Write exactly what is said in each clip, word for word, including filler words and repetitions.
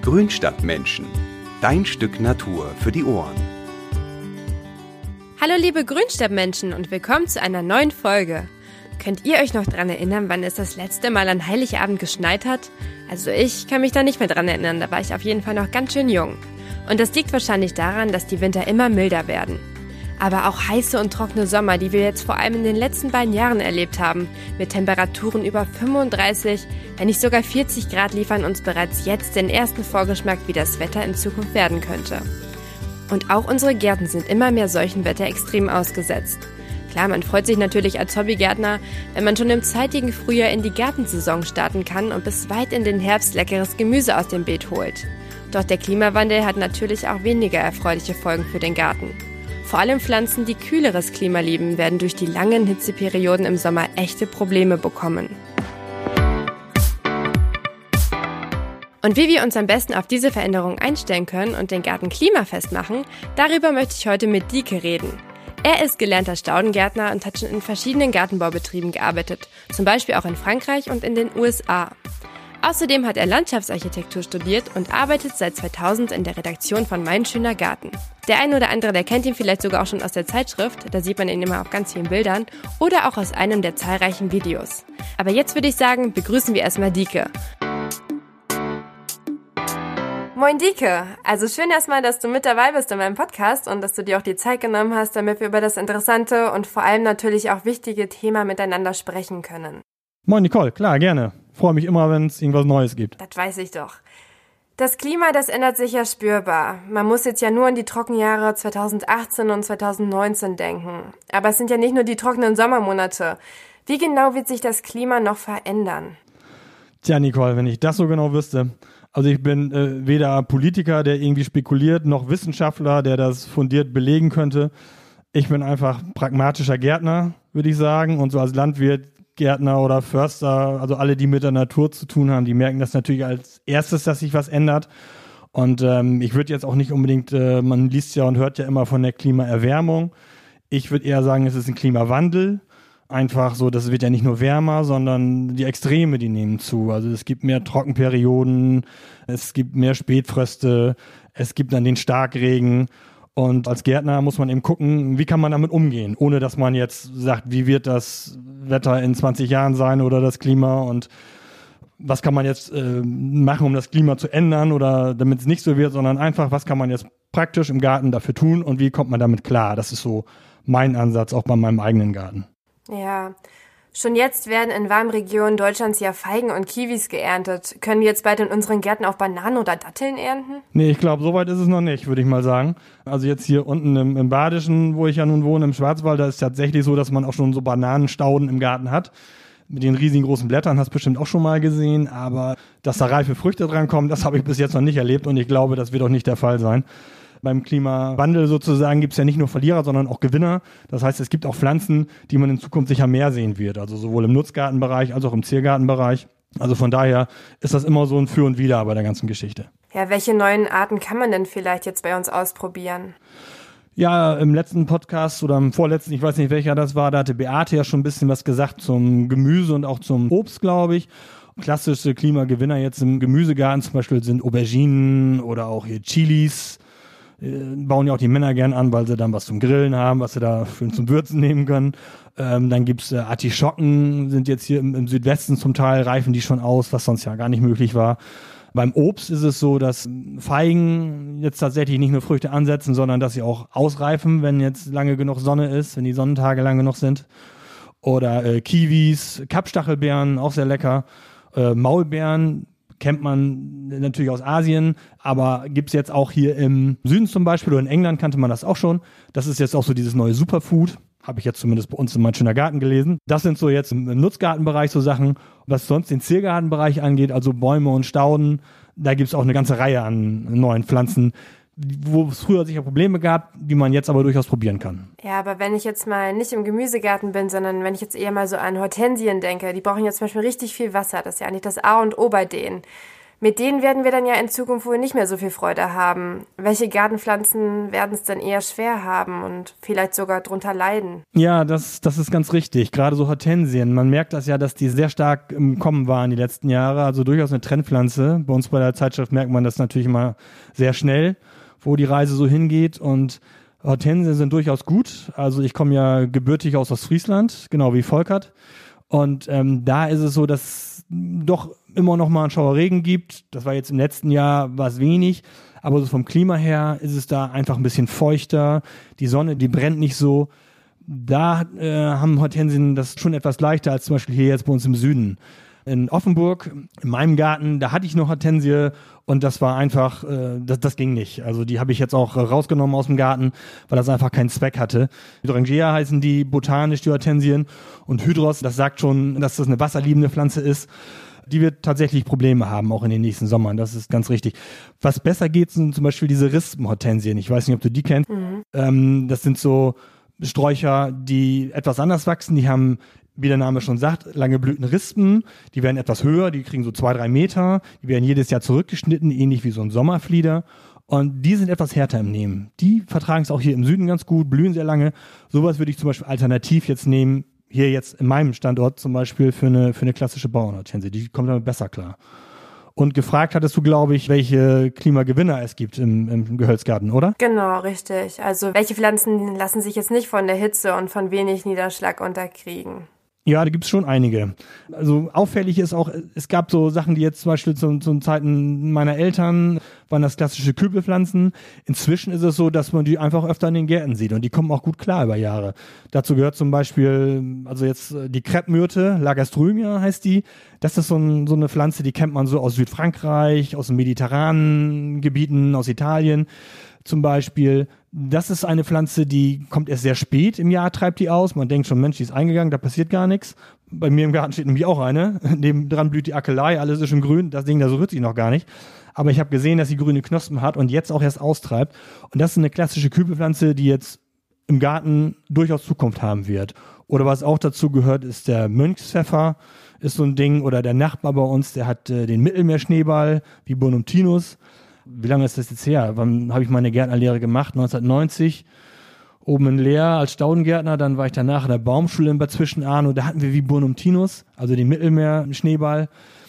Grünstadtmenschen. Dein Stück Natur für die Ohren. Hallo liebe Grünstadtmenschen und willkommen zu einer neuen Folge. Könnt ihr euch noch daran erinnern, wann es das letzte Mal an Heiligabend geschneit hat? Also ich kann mich da nicht mehr dran erinnern, da war ich auf jeden Fall noch ganz schön jung. Und das liegt wahrscheinlich daran, dass die Winter immer milder werden. Aber auch heiße und trockene Sommer, die wir jetzt vor allem in den letzten beiden Jahren erlebt haben, mit Temperaturen über fünfunddreißig, wenn nicht sogar vierzig Grad, liefern uns bereits jetzt den ersten Vorgeschmack, wie das Wetter in Zukunft werden könnte. Und auch unsere Gärten sind immer mehr solchen Wetterextremen ausgesetzt. Klar, man freut sich natürlich als Hobbygärtner, wenn man schon im zeitigen Frühjahr in die Gartensaison starten kann und bis weit in den Herbst leckeres Gemüse aus dem Beet holt. Doch der Klimawandel hat natürlich auch weniger erfreuliche Folgen für den Garten. Vor allem Pflanzen, die kühleres Klima lieben, werden durch die langen Hitzeperioden im Sommer echte Probleme bekommen. Und wie wir uns am besten auf diese Veränderungen einstellen können und den Garten klimafest machen, darüber möchte ich heute mit Dieke reden. Er ist gelernter Staudengärtner und hat schon in verschiedenen Gartenbaubetrieben gearbeitet, zum Beispiel auch in Frankreich und in den U S A. Außerdem hat er Landschaftsarchitektur studiert und arbeitet seit zweitausend in der Redaktion von Mein schöner Garten. Der ein oder andere, der kennt ihn vielleicht sogar auch schon aus der Zeitschrift, da sieht man ihn immer auf ganz vielen Bildern, oder auch aus einem der zahlreichen Videos. Aber jetzt würde ich sagen, begrüßen wir erstmal Dieke. Moin Dieke, also schön erstmal, dass du mit dabei bist in meinem Podcast und dass du dir auch die Zeit genommen hast, damit wir über das interessante und vor allem natürlich auch wichtige Thema miteinander sprechen können. Moin Nicole, klar, gerne. Freue mich immer, wenn es irgendwas Neues gibt. Das weiß ich doch. Das Klima, das ändert sich ja spürbar. Man muss jetzt ja nur an die Trockenjahre zweitausendachtzehn und zweitausendneunzehn denken. Aber es sind ja nicht nur die trockenen Sommermonate. Wie genau wird sich das Klima noch verändern? Tja, Nicole, wenn ich das so genau wüsste. Also ich bin äh, weder Politiker, der irgendwie spekuliert, noch Wissenschaftler, der das fundiert belegen könnte. Ich bin einfach pragmatischer Gärtner, würde ich sagen. Und so als Landwirt, Gärtner oder Förster, also alle, die mit der Natur zu tun haben, die merken das natürlich als erstes, dass sich was ändert. Und ähm, ich würde jetzt auch nicht unbedingt, äh, man liest ja und hört ja immer von der Klimaerwärmung. Ich würde eher sagen, es ist ein Klimawandel. Einfach so, das wird ja nicht nur wärmer, sondern die Extreme, die nehmen zu. Also es gibt mehr Trockenperioden, es gibt mehr Spätfröste, es gibt dann den Starkregen. Und als Gärtner muss man eben gucken, wie kann man damit umgehen, ohne dass man jetzt sagt, wie wird das Wetter in zwanzig Jahren sein oder das Klima und was kann man jetzt äh, machen, um das Klima zu ändern oder damit es nicht so wird, sondern einfach, was kann man jetzt praktisch im Garten dafür tun und wie kommt man damit klar. Das ist so mein Ansatz, auch bei meinem eigenen Garten. Ja, schon jetzt werden in warmen Regionen Deutschlands ja Feigen und Kiwis geerntet. Können wir jetzt bald in unseren Gärten auch Bananen oder Datteln ernten? Nee, ich glaube, so weit ist es noch nicht, würde ich mal sagen. Also jetzt hier unten im, im Badischen, wo ich ja nun wohne, im Schwarzwald, da ist es tatsächlich so, dass man auch schon so Bananenstauden im Garten hat. Mit den riesigen großen Blättern hast du bestimmt auch schon mal gesehen, aber dass da reife Früchte dran kommen, das habe ich bis jetzt noch nicht erlebt und ich glaube, das wird auch nicht der Fall sein. Beim Klimawandel sozusagen gibt es ja nicht nur Verlierer, sondern auch Gewinner. Das heißt, es gibt auch Pflanzen, die man in Zukunft sicher mehr sehen wird. Also sowohl im Nutzgartenbereich als auch im Ziergartenbereich. Also von daher ist das immer so ein Für und Wider bei der ganzen Geschichte. Ja, welche neuen Arten kann man denn vielleicht jetzt bei uns ausprobieren? Ja, im letzten Podcast oder im vorletzten, ich weiß nicht welcher das war, da hatte Beate ja schon ein bisschen was gesagt zum Gemüse und auch zum Obst, glaube ich. Klassische Klimagewinner jetzt im Gemüsegarten zum Beispiel sind Auberginen oder auch hier Chilis. Bauen ja auch die Männer gern an, weil sie dann was zum Grillen haben, was sie da schön zum Würzen nehmen können. Ähm, dann gibt's äh, Artischocken, sind jetzt hier im, im Südwesten zum Teil, reifen die schon aus, was sonst ja gar nicht möglich war. Beim Obst ist es so, dass Feigen jetzt tatsächlich nicht nur Früchte ansetzen, sondern dass sie auch ausreifen, wenn jetzt lange genug Sonne ist, wenn die Sonnentage lang genug sind. Oder äh, Kiwis, Kappstachelbeeren, auch sehr lecker. Äh, Maulbeeren kennt man natürlich aus Asien, aber gibt's jetzt auch hier im Süden zum Beispiel oder in England kannte man das auch schon. Das ist jetzt auch so dieses neue Superfood, habe ich jetzt zumindest bei uns in Mein schöner Garten gelesen. Das sind so jetzt im, im Nutzgartenbereich so Sachen. Was sonst den Ziergartenbereich angeht, also Bäume und Stauden, da gibt's auch eine ganze Reihe an neuen Pflanzen, wo es früher sicher Probleme gab, die man jetzt aber durchaus probieren kann. Ja, aber wenn ich jetzt mal nicht im Gemüsegarten bin, sondern wenn ich jetzt eher mal so an Hortensien denke, die brauchen ja zum Beispiel richtig viel Wasser. Das ist ja eigentlich das A und O bei denen. Mit denen werden wir dann ja in Zukunft wohl nicht mehr so viel Freude haben. Welche Gartenpflanzen werden es dann eher schwer haben und vielleicht sogar drunter leiden? Ja, das, das ist ganz richtig. Gerade so Hortensien. Man merkt das ja, dass die sehr stark im Kommen waren die letzten Jahre. Also durchaus eine Trendpflanze. Bei uns bei der Zeitschrift merkt man das natürlich immer sehr schnell, wo die Reise so hingeht. Und Hortensien sind durchaus gut. Also ich komme ja gebürtig aus Ostfriesland, genau wie Volkert. Und ähm, da ist es so, dass doch immer noch mal einen Schauerregen gibt. Das war jetzt im letzten Jahr was wenig, aber so vom Klima her ist es da einfach ein bisschen feuchter. Die Sonne, die brennt nicht so. Da äh, haben Hortensien das schon etwas leichter als zum Beispiel hier jetzt bei uns im Süden. In Offenburg, in meinem Garten, da hatte ich noch Hortensie und das war einfach, äh, das, das ging nicht. Also die habe ich jetzt auch äh, rausgenommen aus dem Garten, weil das einfach keinen Zweck hatte. Hydrangea heißen die botanisch, die Hortensien, und Hydros, das sagt schon, dass das eine wasserliebende Pflanze ist. Die wird tatsächlich Probleme haben, auch in den nächsten Sommern, das ist ganz richtig. Was besser geht, sind zum Beispiel diese Rispenhortensien. Ich weiß nicht, ob du die kennst. Mhm. Ähm, das sind so Sträucher, die etwas anders wachsen, die haben, wie der Name schon sagt, lange Blütenrispen, die werden etwas höher, die kriegen so zwei, drei Meter, die werden jedes Jahr zurückgeschnitten, ähnlich wie so ein Sommerflieder, und die sind etwas härter im Nehmen. Die vertragen es auch hier im Süden ganz gut, blühen sehr lange. Sowas würde ich zum Beispiel alternativ jetzt nehmen, hier jetzt in meinem Standort zum Beispiel für eine, für eine klassische Bauernhortensie, die kommt damit besser klar. Und gefragt hattest du, glaube ich, welche Klimagewinner es gibt im, im Gehölzgarten, oder? Genau, richtig. Also welche Pflanzen lassen sich jetzt nicht von der Hitze und von wenig Niederschlag unterkriegen? Ja, da gibt's schon einige. Also auffällig ist auch, es gab so Sachen, die jetzt zum Beispiel zu, zu Zeiten meiner Eltern waren das klassische Kübelpflanzen. Inzwischen ist es so, dass man die einfach öfter in den Gärten sieht und die kommen auch gut klar über Jahre. Dazu gehört zum Beispiel, also jetzt die Kreppmyrte, Lagerströmia heißt die. Das ist so, ein, so eine Pflanze, die kennt man so aus Südfrankreich, aus den mediterranen Gebieten, aus Italien zum Beispiel. Das ist eine Pflanze, die kommt erst sehr spät im Jahr, treibt die aus. Man denkt schon, Mensch, die ist eingegangen, da passiert gar nichts. Bei mir im Garten steht nämlich auch eine. Nebendran blüht die Akelei, alles ist schon grün. Das Ding, da so rührt sich noch gar nicht. Aber ich habe gesehen, dass sie grüne Knospen hat und jetzt auch erst austreibt. Und das ist eine klassische Kübelpflanze, die jetzt im Garten durchaus Zukunft haben wird. Oder was auch dazu gehört, ist der Mönchspfeffer, ist so ein Ding. Oder der Nachbar bei uns, der hat äh, den Mittelmeerschneeball, wie Bonumtinus. Wie lange ist das jetzt her? Wann habe ich meine Gärtnerlehre gemacht? neunzehnhundertneunzig. Oben in Leer als Staudengärtner. Dann war ich danach in der Baumschule in Bad Zwischenahn. Da hatten wir Viburnumtinus, also den Mittelmeerschneeball.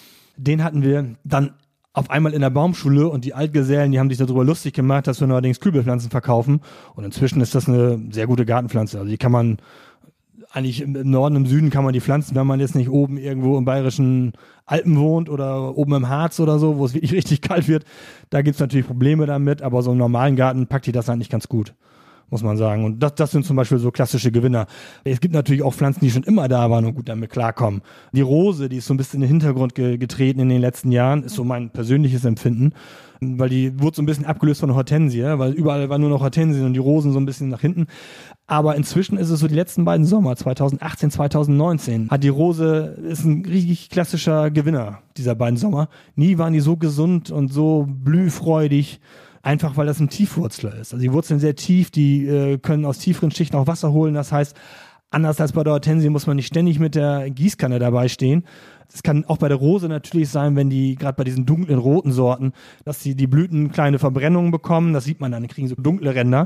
Den hatten wir dann auf einmal in der Baumschule und die Altgesellen, die haben sich darüber lustig gemacht, dass wir neuerdings Kübelpflanzen verkaufen. Und inzwischen ist das eine sehr gute Gartenpflanze. Also die kann man eigentlich im Norden, im Süden kann man die pflanzen, wenn man jetzt nicht oben irgendwo im bayerischen Alpen wohnt oder oben im Harz oder so, wo es wirklich richtig kalt wird. Da gibt's natürlich Probleme damit, aber so im normalen Garten packt die das eigentlich ganz gut, muss man sagen. Und das, das sind zum Beispiel so klassische Gewinner. Es gibt natürlich auch Pflanzen, die schon immer da waren und gut damit klarkommen. Die Rose, die ist so ein bisschen in den Hintergrund ge- getreten in den letzten Jahren, ist so mein persönliches Empfinden, weil die wurde so ein bisschen abgelöst von der Hortensie, weil überall war nur noch Hortensien und die Rosen so ein bisschen nach hinten. Aber inzwischen ist es so, die letzten beiden Sommer, zweitausendachtzehn, zweitausendneunzehn, hat die Rose, ist ein richtig klassischer Gewinner dieser beiden Sommer. Nie waren die so gesund und so blühfreudig, einfach weil das ein Tiefwurzler ist. Also die Wurzeln sehr tief, die äh, können aus tieferen Schichten auch Wasser holen. Das heißt, anders als bei der Hortensie muss man nicht ständig mit der Gießkanne dabei stehen. Das kann auch bei der Rose natürlich sein, wenn die, gerade bei diesen dunklen roten Sorten, dass die, die Blüten kleine Verbrennungen bekommen. Das sieht man dann, die kriegen so dunkle Ränder.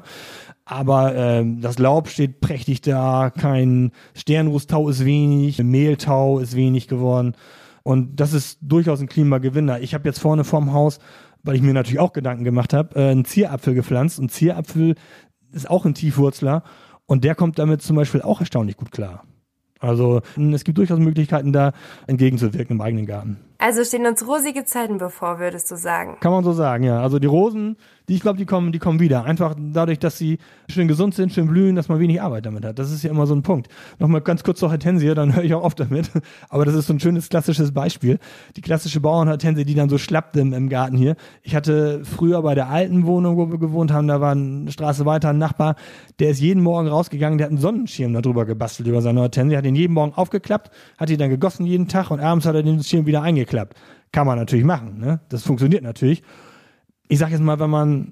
Aber äh, das Laub steht prächtig da, kein Sternrußtau ist wenig, Mehltau ist wenig geworden. Und das ist durchaus ein Klimagewinner. Ich habe jetzt vorne vorm Haus, weil ich mir natürlich auch Gedanken gemacht habe, äh, einen Zierapfel gepflanzt. Und Zierapfel ist auch ein Tiefwurzler. Und der kommt damit zum Beispiel auch erstaunlich gut klar. Also es gibt durchaus Möglichkeiten, da entgegenzuwirken im eigenen Garten. Also stehen uns rosige Zeiten bevor, würdest du sagen? Kann man so sagen, ja. Also die Rosen, die ich glaube, die kommen, die kommen wieder. Einfach dadurch, dass sie schön gesund sind, schön blühen, dass man wenig Arbeit damit hat. Das ist ja immer so ein Punkt. Nochmal ganz kurz zur Hortensie, dann höre ich auch oft damit. Aber das ist so ein schönes klassisches Beispiel. Die klassische Bauernhortensie, die dann so schlappt im, im Garten hier. Ich hatte früher bei der alten Wohnung, wo wir gewohnt haben, da war eine Straße weiter ein Nachbar, der ist jeden Morgen rausgegangen, der hat einen Sonnenschirm da drüber gebastelt über seine Hortensie, hat ihn jeden Morgen aufgeklappt, hat ihn dann gegossen jeden Tag und abends hat er den Schirm wieder eingeklappt. Kann man natürlich machen, ne? Das funktioniert natürlich. Ich sag jetzt mal, wenn man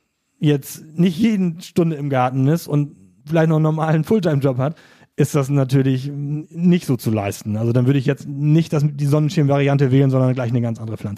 jetzt nicht jede Stunde im Garten ist und vielleicht noch einen normalen Fulltime-Job hat, ist das natürlich nicht so zu leisten. Also dann würde ich jetzt nicht das, die Sonnenschirm-Variante wählen, sondern gleich eine ganz andere Pflanze.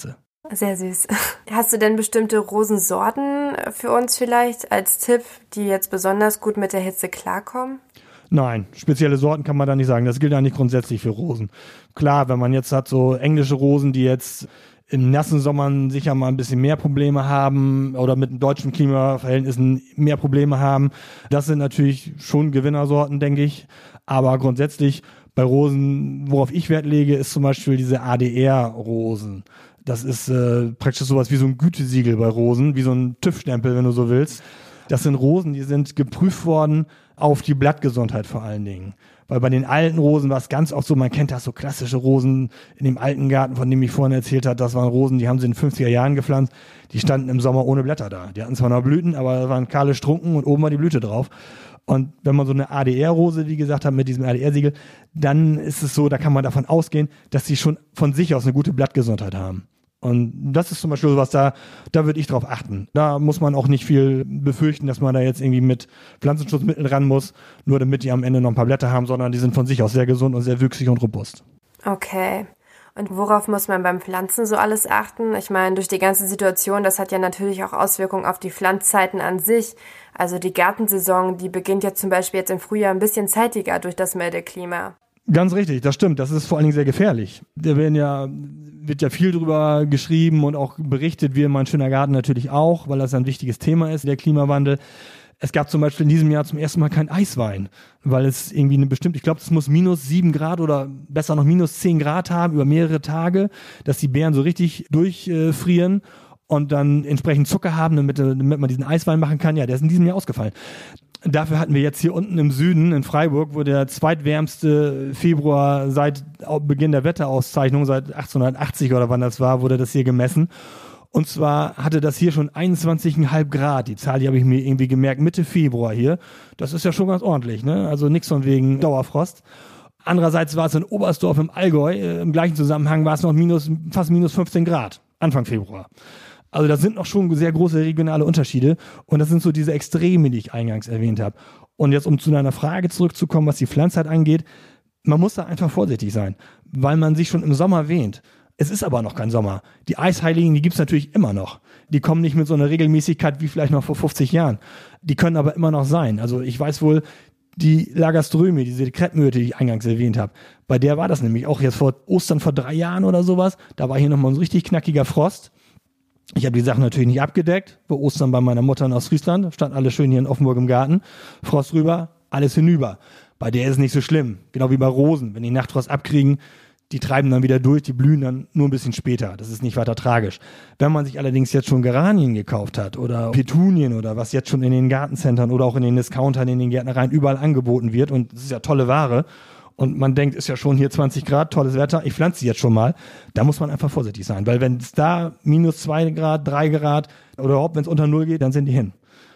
Sehr süß. Hast du denn bestimmte Rosensorten für uns vielleicht als Tipp, die jetzt besonders gut mit der Hitze klarkommen? Nein, spezielle Sorten kann man da nicht sagen. Das gilt eigentlich grundsätzlich für Rosen. Klar, wenn man jetzt hat so englische Rosen, die jetzt im nassen Sommern sicher mal ein bisschen mehr Probleme haben oder mit deutschen Klimaverhältnissen mehr Probleme haben. Das sind natürlich schon Gewinnersorten, denke ich. Aber grundsätzlich bei Rosen, worauf ich Wert lege, ist zum Beispiel diese A D R-Rosen. Das ist äh, praktisch sowas wie so ein Gütesiegel bei Rosen, wie so ein TÜV-Stempel, wenn du so willst. Das sind Rosen, die sind geprüft worden auf die Blattgesundheit vor allen Dingen. Weil bei den alten Rosen war es ganz oft so, man kennt das so klassische Rosen in dem alten Garten, von dem ich vorhin erzählt habe, das waren Rosen, die haben sie in den fünfziger Jahren gepflanzt, die standen im Sommer ohne Blätter da. Die hatten zwar noch Blüten, aber da waren kahle Strunken und oben war die Blüte drauf. Und wenn man so eine A D R-Rose, wie gesagt, hat mit diesem A D R-Siegel, dann ist es so, da kann man davon ausgehen, dass sie schon von sich aus eine gute Blattgesundheit haben. Und das ist zum Beispiel sowas, da, da würde ich drauf achten. Da muss man auch nicht viel befürchten, dass man da jetzt irgendwie mit Pflanzenschutzmitteln ran muss, nur damit die am Ende noch ein paar Blätter haben, sondern die sind von sich aus sehr gesund und sehr wüchsig und robust. Okay. Und worauf muss man beim Pflanzen so alles achten? Ich meine, durch die ganze Situation, das hat ja natürlich auch Auswirkungen auf die Pflanzzeiten an sich. Also die Gartensaison, die beginnt ja zum Beispiel jetzt im Frühjahr ein bisschen zeitiger durch das milde Klima. Ganz richtig, das stimmt. Das ist vor allen Dingen sehr gefährlich. Da werden ja, wird ja viel drüber geschrieben und auch berichtet, wie in Mein schöner Garten natürlich auch, weil das ein wichtiges Thema ist, der Klimawandel. Es gab zum Beispiel in diesem Jahr zum ersten Mal kein Eiswein, weil es irgendwie eine bestimmte, ich glaube, es muss minus sieben Grad oder besser noch minus zehn Grad haben über mehrere Tage, dass die Beeren so richtig durchfrieren und dann entsprechend Zucker haben, damit, damit man diesen Eiswein machen kann. Ja, der ist in diesem Jahr ausgefallen. Dafür hatten wir jetzt hier unten im Süden in Freiburg, wo der zweitwärmste Februar seit Beginn der Wetterauszeichnung, seit achtzehnhundertachtzig oder wann das war, wurde das hier gemessen. Und zwar hatte das hier schon einundzwanzig Komma fünf Grad. Die Zahl, die habe ich mir irgendwie gemerkt, Mitte Februar hier. Das ist ja schon ganz ordentlich, ne? Also nichts von wegen Dauerfrost. Andererseits war es in Oberstdorf im Allgäu, äh, im gleichen Zusammenhang war es noch minus, fast minus fünfzehn Grad, Anfang Februar. Also das sind noch schon sehr große regionale Unterschiede und das sind so diese Extreme, die ich eingangs erwähnt habe. Und jetzt, um zu deiner Frage zurückzukommen, was die Pflanzheit angeht, man muss da einfach vorsichtig sein, weil man sich schon im Sommer wähnt. Es ist aber noch kein Sommer. Die Eisheiligen, die gibt's natürlich immer noch. Die kommen nicht mit so einer Regelmäßigkeit wie vielleicht noch vor fünfzig Jahren. Die können aber immer noch sein. Also ich weiß wohl, die Lagerströme, diese Kreppmyrte, die ich eingangs erwähnt habe, bei der war das nämlich auch jetzt vor Ostern vor drei Jahren oder sowas. Da war hier nochmal ein richtig knackiger Frost. Ich habe die Sachen natürlich nicht abgedeckt. Vor Ostern bei meiner Mutter in Ostfriesland, stand alles schön hier in Offenburg im Garten. Frost rüber, alles hinüber. Bei der ist es nicht so schlimm. Genau wie bei Rosen. Wenn die Nachtfrost abkriegen, die treiben dann wieder durch, die blühen dann nur ein bisschen später. Das ist nicht weiter tragisch. Wenn man sich allerdings jetzt schon Geranien gekauft hat oder Petunien oder was jetzt schon in den Gartencentern oder auch in den Discountern, in den Gärtnereien überall angeboten wird, und das ist ja tolle Ware, und man denkt, ist ja schon hier zwanzig Grad, tolles Wetter, ich pflanze sie jetzt schon mal, da muss man einfach vorsichtig sein, weil wenn es da minus zwei Grad, drei Grad oder überhaupt, wenn es unter null geht, dann sind die hin.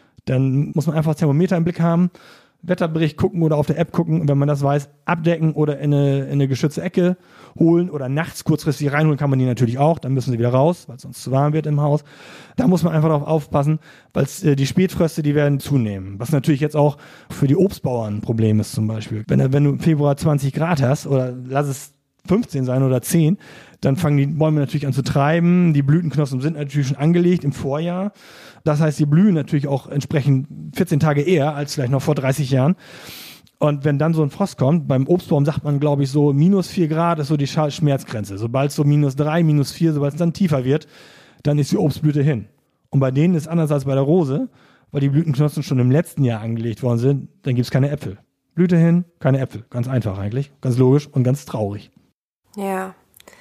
Dann muss man einfach das Thermometer im Blick haben, Wetterbericht gucken oder auf der App gucken, und wenn man das weiß, abdecken oder in eine, in eine geschützte Ecke holen oder nachts kurzfristig reinholen kann man die natürlich auch, dann müssen sie wieder raus, weil es sonst zu warm wird im Haus. Da muss man einfach darauf aufpassen, weil äh, die Spätfröste, die werden zunehmen. Was natürlich jetzt auch für die Obstbauern ein Problem ist zum Beispiel. Wenn, wenn du im Februar zwanzig Grad hast oder lass es fünfzehn sein oder zehn, dann fangen die Bäume natürlich an zu treiben. Die Blütenknospen sind natürlich schon angelegt im Vorjahr. Das heißt, die blühen natürlich auch entsprechend vierzehn Tage eher als vielleicht noch vor dreißig Jahren. Und wenn dann so ein Frost kommt, beim Obstbaum sagt man, glaube ich, so minus vier Grad ist so die Schmerzgrenze. Sobald es so minus drei, minus vier, sobald es dann tiefer wird, dann ist die Obstblüte hin. Und bei denen ist es anders als bei der Rose, weil die Blütenknospen schon im letzten Jahr angelegt worden sind, dann gibt es keine Äpfel. Blüte hin, keine Äpfel. Ganz einfach eigentlich, ganz logisch und ganz traurig. Ja.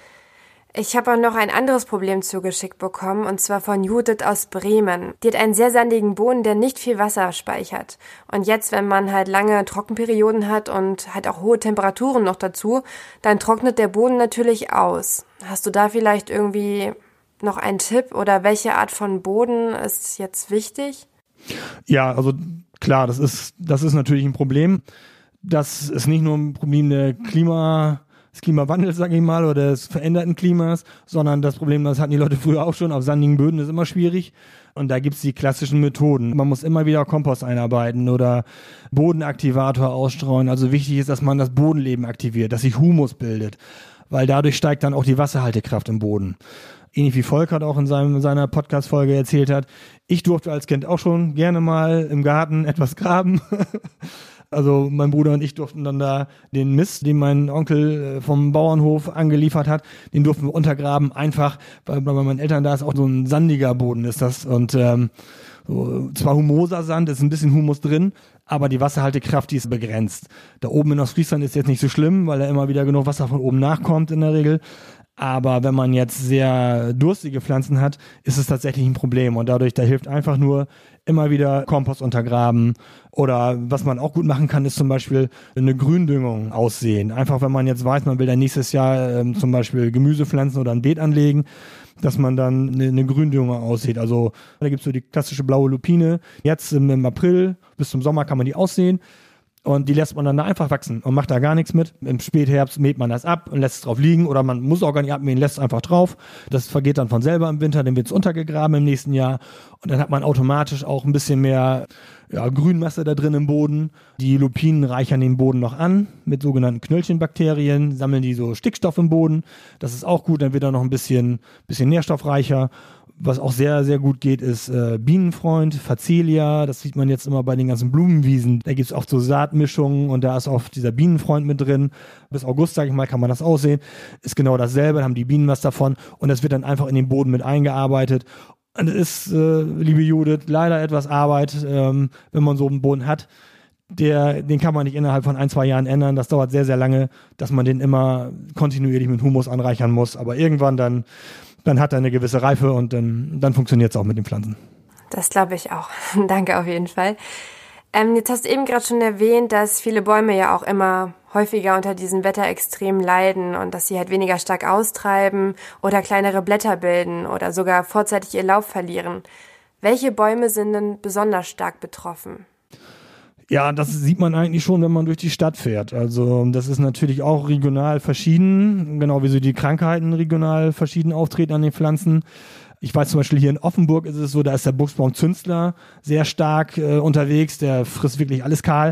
Ich habe auch noch ein anderes Problem zugeschickt bekommen, und zwar von Judith aus Bremen. Die hat einen sehr sandigen Boden, der nicht viel Wasser speichert. Und jetzt, wenn man halt lange Trockenperioden hat und halt auch hohe Temperaturen noch dazu, dann trocknet der Boden natürlich aus. Hast du da vielleicht irgendwie noch einen Tipp oder welche Art von Boden ist jetzt wichtig? Ja, also klar, das ist, das ist natürlich ein Problem. Das ist nicht nur ein Problem der Klima... des Klimawandels, sage ich mal, oder des veränderten Klimas, sondern das Problem, das hatten die Leute früher auch schon, auf sandigen Böden ist immer schwierig, und da gibt's die klassischen Methoden. Man muss immer wieder Kompost einarbeiten oder Bodenaktivator ausstreuen. Also wichtig ist, dass man das Bodenleben aktiviert, dass sich Humus bildet, weil dadurch steigt dann auch die Wasserhaltekraft im Boden. ähnlich wie Volkert auch in seinem, in seiner Podcast-Folge erzählt hat. Ich durfte als Kind auch schon gerne mal im Garten etwas graben. Also mein Bruder und ich durften dann da den Mist, den mein Onkel vom Bauernhof angeliefert hat, den durften wir untergraben, einfach, weil bei meinen Eltern da ist auch so ein sandiger Boden ist das und ähm, so, zwar humoser Sand, ist ein bisschen Humus drin, aber die Wasserhaltekraft, die ist begrenzt. Da oben in Ostfriesland ist jetzt nicht so schlimm, weil da immer wieder genug Wasser von oben nachkommt in der Regel. Aber wenn man jetzt sehr durstige Pflanzen hat, ist es tatsächlich ein Problem. Und dadurch, da hilft einfach nur immer wieder Kompost untergraben. Oder was man auch gut machen kann, ist zum Beispiel eine Gründüngung aussehen. Einfach, wenn man jetzt weiß, man will dann nächstes Jahr ähm, zum Beispiel Gemüse pflanzen oder ein Beet anlegen, dass man dann eine, eine Gründüngung aussieht. Also da gibt's so die klassische blaue Lupine. Jetzt im, im April bis zum Sommer kann man die aussehen. Und die lässt man dann da einfach wachsen und macht da gar nichts mit. Im Spätherbst mäht man das ab und lässt es drauf liegen oder man muss auch gar nicht abmähen, lässt es einfach drauf. Das vergeht dann von selber im Winter, dann wird es untergegraben im nächsten Jahr und dann hat man automatisch auch ein bisschen mehr ja, Grünmasse da drin im Boden. Die Lupinen reichern den Boden noch an mit sogenannten Knöllchenbakterien, sammeln die so Stickstoff im Boden. Das ist auch gut, dann wird er noch ein bisschen, bisschen nährstoffreicher. Was auch sehr, sehr gut geht, ist äh, Bienenfreund, Facelia. Das sieht man jetzt immer bei den ganzen Blumenwiesen. Da gibt's oft so Saatmischungen und da ist auch dieser Bienenfreund mit drin. Bis August, sage ich mal, kann man das aussehen. Ist genau dasselbe, da haben die Bienen was davon. Und das wird dann einfach in den Boden mit eingearbeitet. Und es ist, äh, liebe Judith, leider etwas Arbeit, ähm, wenn man so einen Boden hat. Der, den kann man nicht innerhalb von ein, zwei Jahren ändern. Das dauert sehr, sehr lange, dass man den immer kontinuierlich mit Humus anreichern muss. Aber irgendwann dann dann hat er eine gewisse Reife und dann, dann funktioniert es auch mit den Pflanzen. Das glaube ich auch. Danke auf jeden Fall. Ähm, jetzt hast du eben gerade schon erwähnt, dass viele Bäume ja auch immer häufiger unter diesen Wetterextremen leiden und dass sie halt weniger stark austreiben oder kleinere Blätter bilden oder sogar vorzeitig ihr Laub verlieren. Welche Bäume sind denn besonders stark betroffen? Ja, das sieht man eigentlich schon, wenn man durch die Stadt fährt. Also das ist natürlich auch regional verschieden, genau wie so die Krankheiten regional verschieden auftreten an den Pflanzen. Ich weiß zum Beispiel hier in Offenburg ist es so, da ist der Buchsbaum-Zünstler sehr stark äh, unterwegs, der frisst wirklich alles kahl.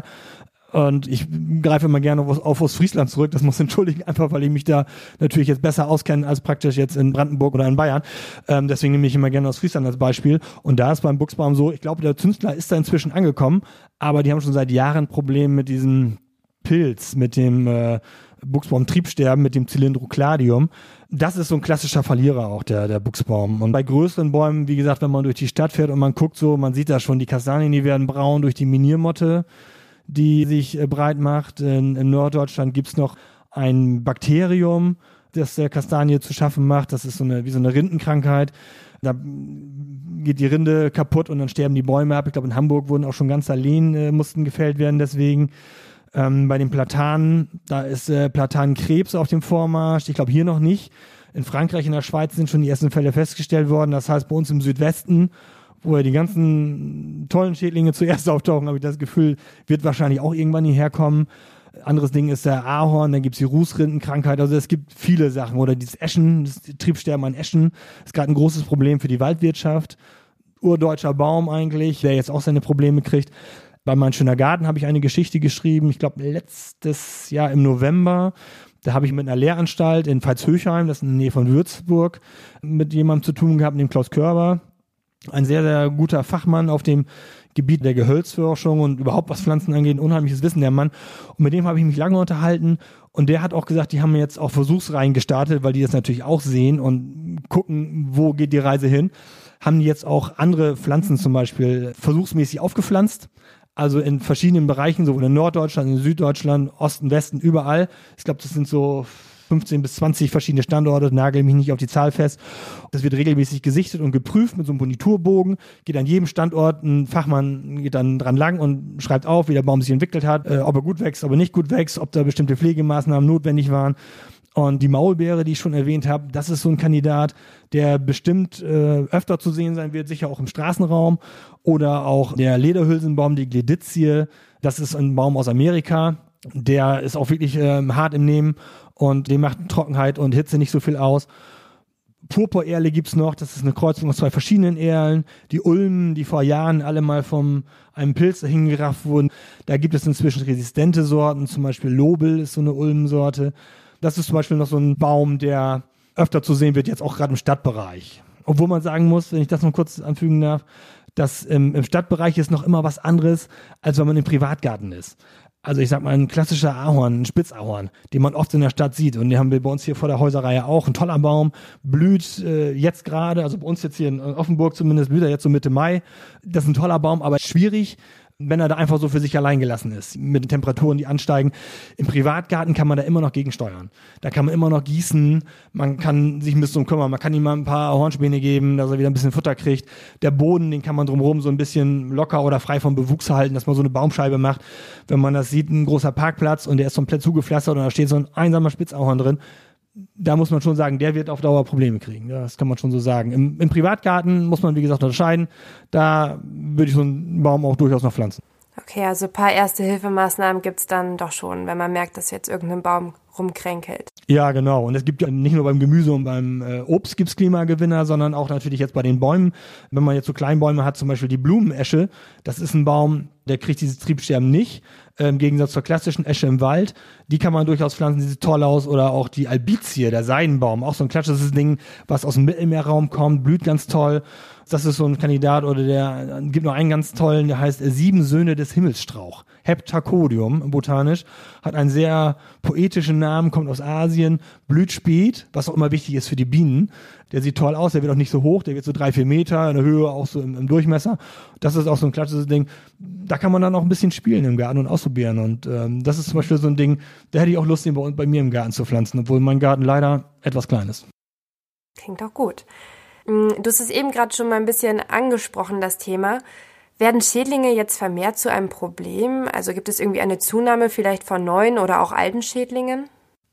Und ich greife immer gerne auf, auf Ostfriesland zurück, das muss entschuldigen, einfach weil ich mich da natürlich jetzt besser auskenne als praktisch jetzt in Brandenburg oder in Bayern. Ähm, deswegen nehme ich immer gerne Ostfriesland als Beispiel. Und da ist beim Buchsbaum so, ich glaube, der Zünstler ist da inzwischen angekommen, aber die haben schon seit Jahren Probleme mit diesem Pilz, mit dem äh, Buchsbaum-Triebsterben, mit dem Cylindrocladium. Das ist so ein klassischer Verlierer auch, der, der Buchsbaum. Und bei größeren Bäumen, wie gesagt, wenn man durch die Stadt fährt und man guckt so, man sieht da schon, die Kastanien, die werden braun durch die Miniermotte, die sich äh, breit macht. In, in Norddeutschland gibt's noch ein Bakterium, das der Kastanie zu schaffen macht. Das ist so eine, wie so eine Rindenkrankheit. Da geht die Rinde kaputt und dann sterben die Bäume ab. Ich glaube, in Hamburg wurden auch schon ganze Alleen, äh, mussten gefällt werden deswegen. Ähm, bei den Platanen, da ist äh, Platanenkrebs auf dem Vormarsch. Ich glaube, hier noch nicht. In Frankreich, in der Schweiz sind schon die ersten Fälle festgestellt worden. Das heißt, bei uns im Südwesten, wo ja die ganzen tollen Schädlinge zuerst auftauchen, habe ich das Gefühl, wird wahrscheinlich auch irgendwann hierher kommen. Anderes Ding ist der Ahorn, dann gibt's die Rußrindenkrankheit, also es gibt viele Sachen. Oder dieses Eschen, das Triebsterben an Eschen, ist gerade ein großes Problem für die Waldwirtschaft. Urdeutscher Baum eigentlich, der jetzt auch seine Probleme kriegt. Bei Mein schöner Garten habe ich eine Geschichte geschrieben, ich glaube letztes Jahr im November. Da habe ich mit einer Lehranstalt in Veitshöchheim, das ist in der Nähe von Würzburg, mit jemandem zu tun gehabt, dem Klaus Körber. Ein sehr, sehr guter Fachmann auf dem Gebiet der Gehölzforschung und überhaupt was Pflanzen angeht, unheimliches Wissen der Mann. Und mit dem habe ich mich lange unterhalten und der hat auch gesagt, die haben jetzt auch Versuchsreihen gestartet, weil die das natürlich auch sehen und gucken, wo geht die Reise hin. Haben die jetzt auch andere Pflanzen zum Beispiel versuchsmäßig aufgepflanzt. Also in verschiedenen Bereichen, sowohl in Norddeutschland, in Süddeutschland, Osten, Westen, überall. Ich glaube, das sind so fünfzehn bis zwanzig verschiedene Standorte, nagel mich nicht auf die Zahl fest. Das wird regelmäßig gesichtet und geprüft mit so einem Monitorbogen. Geht an jedem Standort, ein Fachmann geht dann dran lang und schreibt auf, wie der Baum sich entwickelt hat, äh, ob er gut wächst, ob er nicht gut wächst, ob da bestimmte Pflegemaßnahmen notwendig waren. Und die Maulbeere, die ich schon erwähnt habe, das ist so ein Kandidat, der bestimmt äh, öfter zu sehen sein wird, sicher auch im Straßenraum. Oder auch der Lederhülsenbaum, die Gledizie, das ist ein Baum aus Amerika. Der ist auch wirklich ähm, hart im Nehmen und dem macht Trockenheit und Hitze nicht so viel aus. Purpurerle gibt's noch, das ist eine Kreuzung aus zwei verschiedenen Erlen. Die Ulmen, die vor Jahren alle mal von einem Pilz dahin gerafft wurden. Da gibt es inzwischen resistente Sorten, zum Beispiel Lobel ist so eine Ulmensorte. Das ist zum Beispiel noch so ein Baum, der öfter zu sehen wird, jetzt auch gerade im Stadtbereich. Obwohl man sagen muss, wenn ich das noch kurz anfügen darf, dass ähm, im Stadtbereich ist noch immer was anderes, als wenn man im Privatgarten ist. Also ich sag mal, ein klassischer Ahorn, ein Spitzahorn, den man oft in der Stadt sieht. Und den haben wir bei uns hier vor der Häuserreihe auch. Ein toller Baum, blüht äh, jetzt gerade, also bei uns jetzt hier in Offenburg zumindest, blüht er jetzt so Mitte Mai. Das ist ein toller Baum, aber schwierig, wenn er da einfach so für sich allein gelassen ist, mit den Temperaturen, die ansteigen. Im Privatgarten kann man da immer noch gegensteuern. Da kann man immer noch gießen, man kann sich ein bisschen kümmern, man kann ihm mal ein paar Hornspäne geben, dass er wieder ein bisschen Futter kriegt. Der Boden, den kann man drumherum so ein bisschen locker oder frei vom Bewuchs halten, dass man so eine Baumscheibe macht. Wenn man das sieht, ein großer Parkplatz und der ist komplett zugepflastert und da steht so ein einsamer Spitzahorn drin, da muss man schon sagen, der wird auf Dauer Probleme kriegen. Ja, das kann man schon so sagen. Im, im Privatgarten muss man, wie gesagt, unterscheiden. Da würde ich so einen Baum auch durchaus noch pflanzen. Okay, also ein paar Erste-Hilfemaßnahmen gibt's dann doch schon, wenn man merkt, dass jetzt irgendein Baum rumkränkelt. Ja, genau. Und es gibt ja nicht nur beim Gemüse und beim äh, Obst gibt's Klimagewinner, sondern auch natürlich jetzt bei den Bäumen. Wenn man jetzt so Kleinbäume hat, zum Beispiel die Blumenesche, das ist ein Baum, der kriegt dieses Triebsterben nicht, äh, im Gegensatz zur klassischen Esche im Wald. Die kann man durchaus pflanzen, die sieht toll aus. Oder auch die Albizie, der Seidenbaum, auch so ein klassisches Ding, was aus dem Mittelmeerraum kommt, blüht ganz toll. Das ist so ein Kandidat, oder der gibt noch einen ganz tollen, der heißt Sieben Söhne des Himmelsstrauch. Heptacodium, botanisch, hat einen sehr poetischen Namen, kommt aus Asien, blüht spät, was auch immer wichtig ist für die Bienen. Der sieht toll aus, der wird auch nicht so hoch, der wird so drei, vier Meter in der Höhe, auch so im, im Durchmesser. Das ist auch so ein klassisches Ding. Da kann man dann auch ein bisschen spielen im Garten und ausprobieren. Und ähm, das ist zum Beispiel so ein Ding, da hätte ich auch Lust, den bei, bei mir im Garten zu pflanzen, obwohl mein Garten leider etwas klein ist. Klingt auch gut. Du hast es eben gerade schon mal ein bisschen angesprochen, das Thema. Werden Schädlinge jetzt vermehrt zu einem Problem? Also gibt es irgendwie eine Zunahme vielleicht von neuen oder auch alten Schädlingen?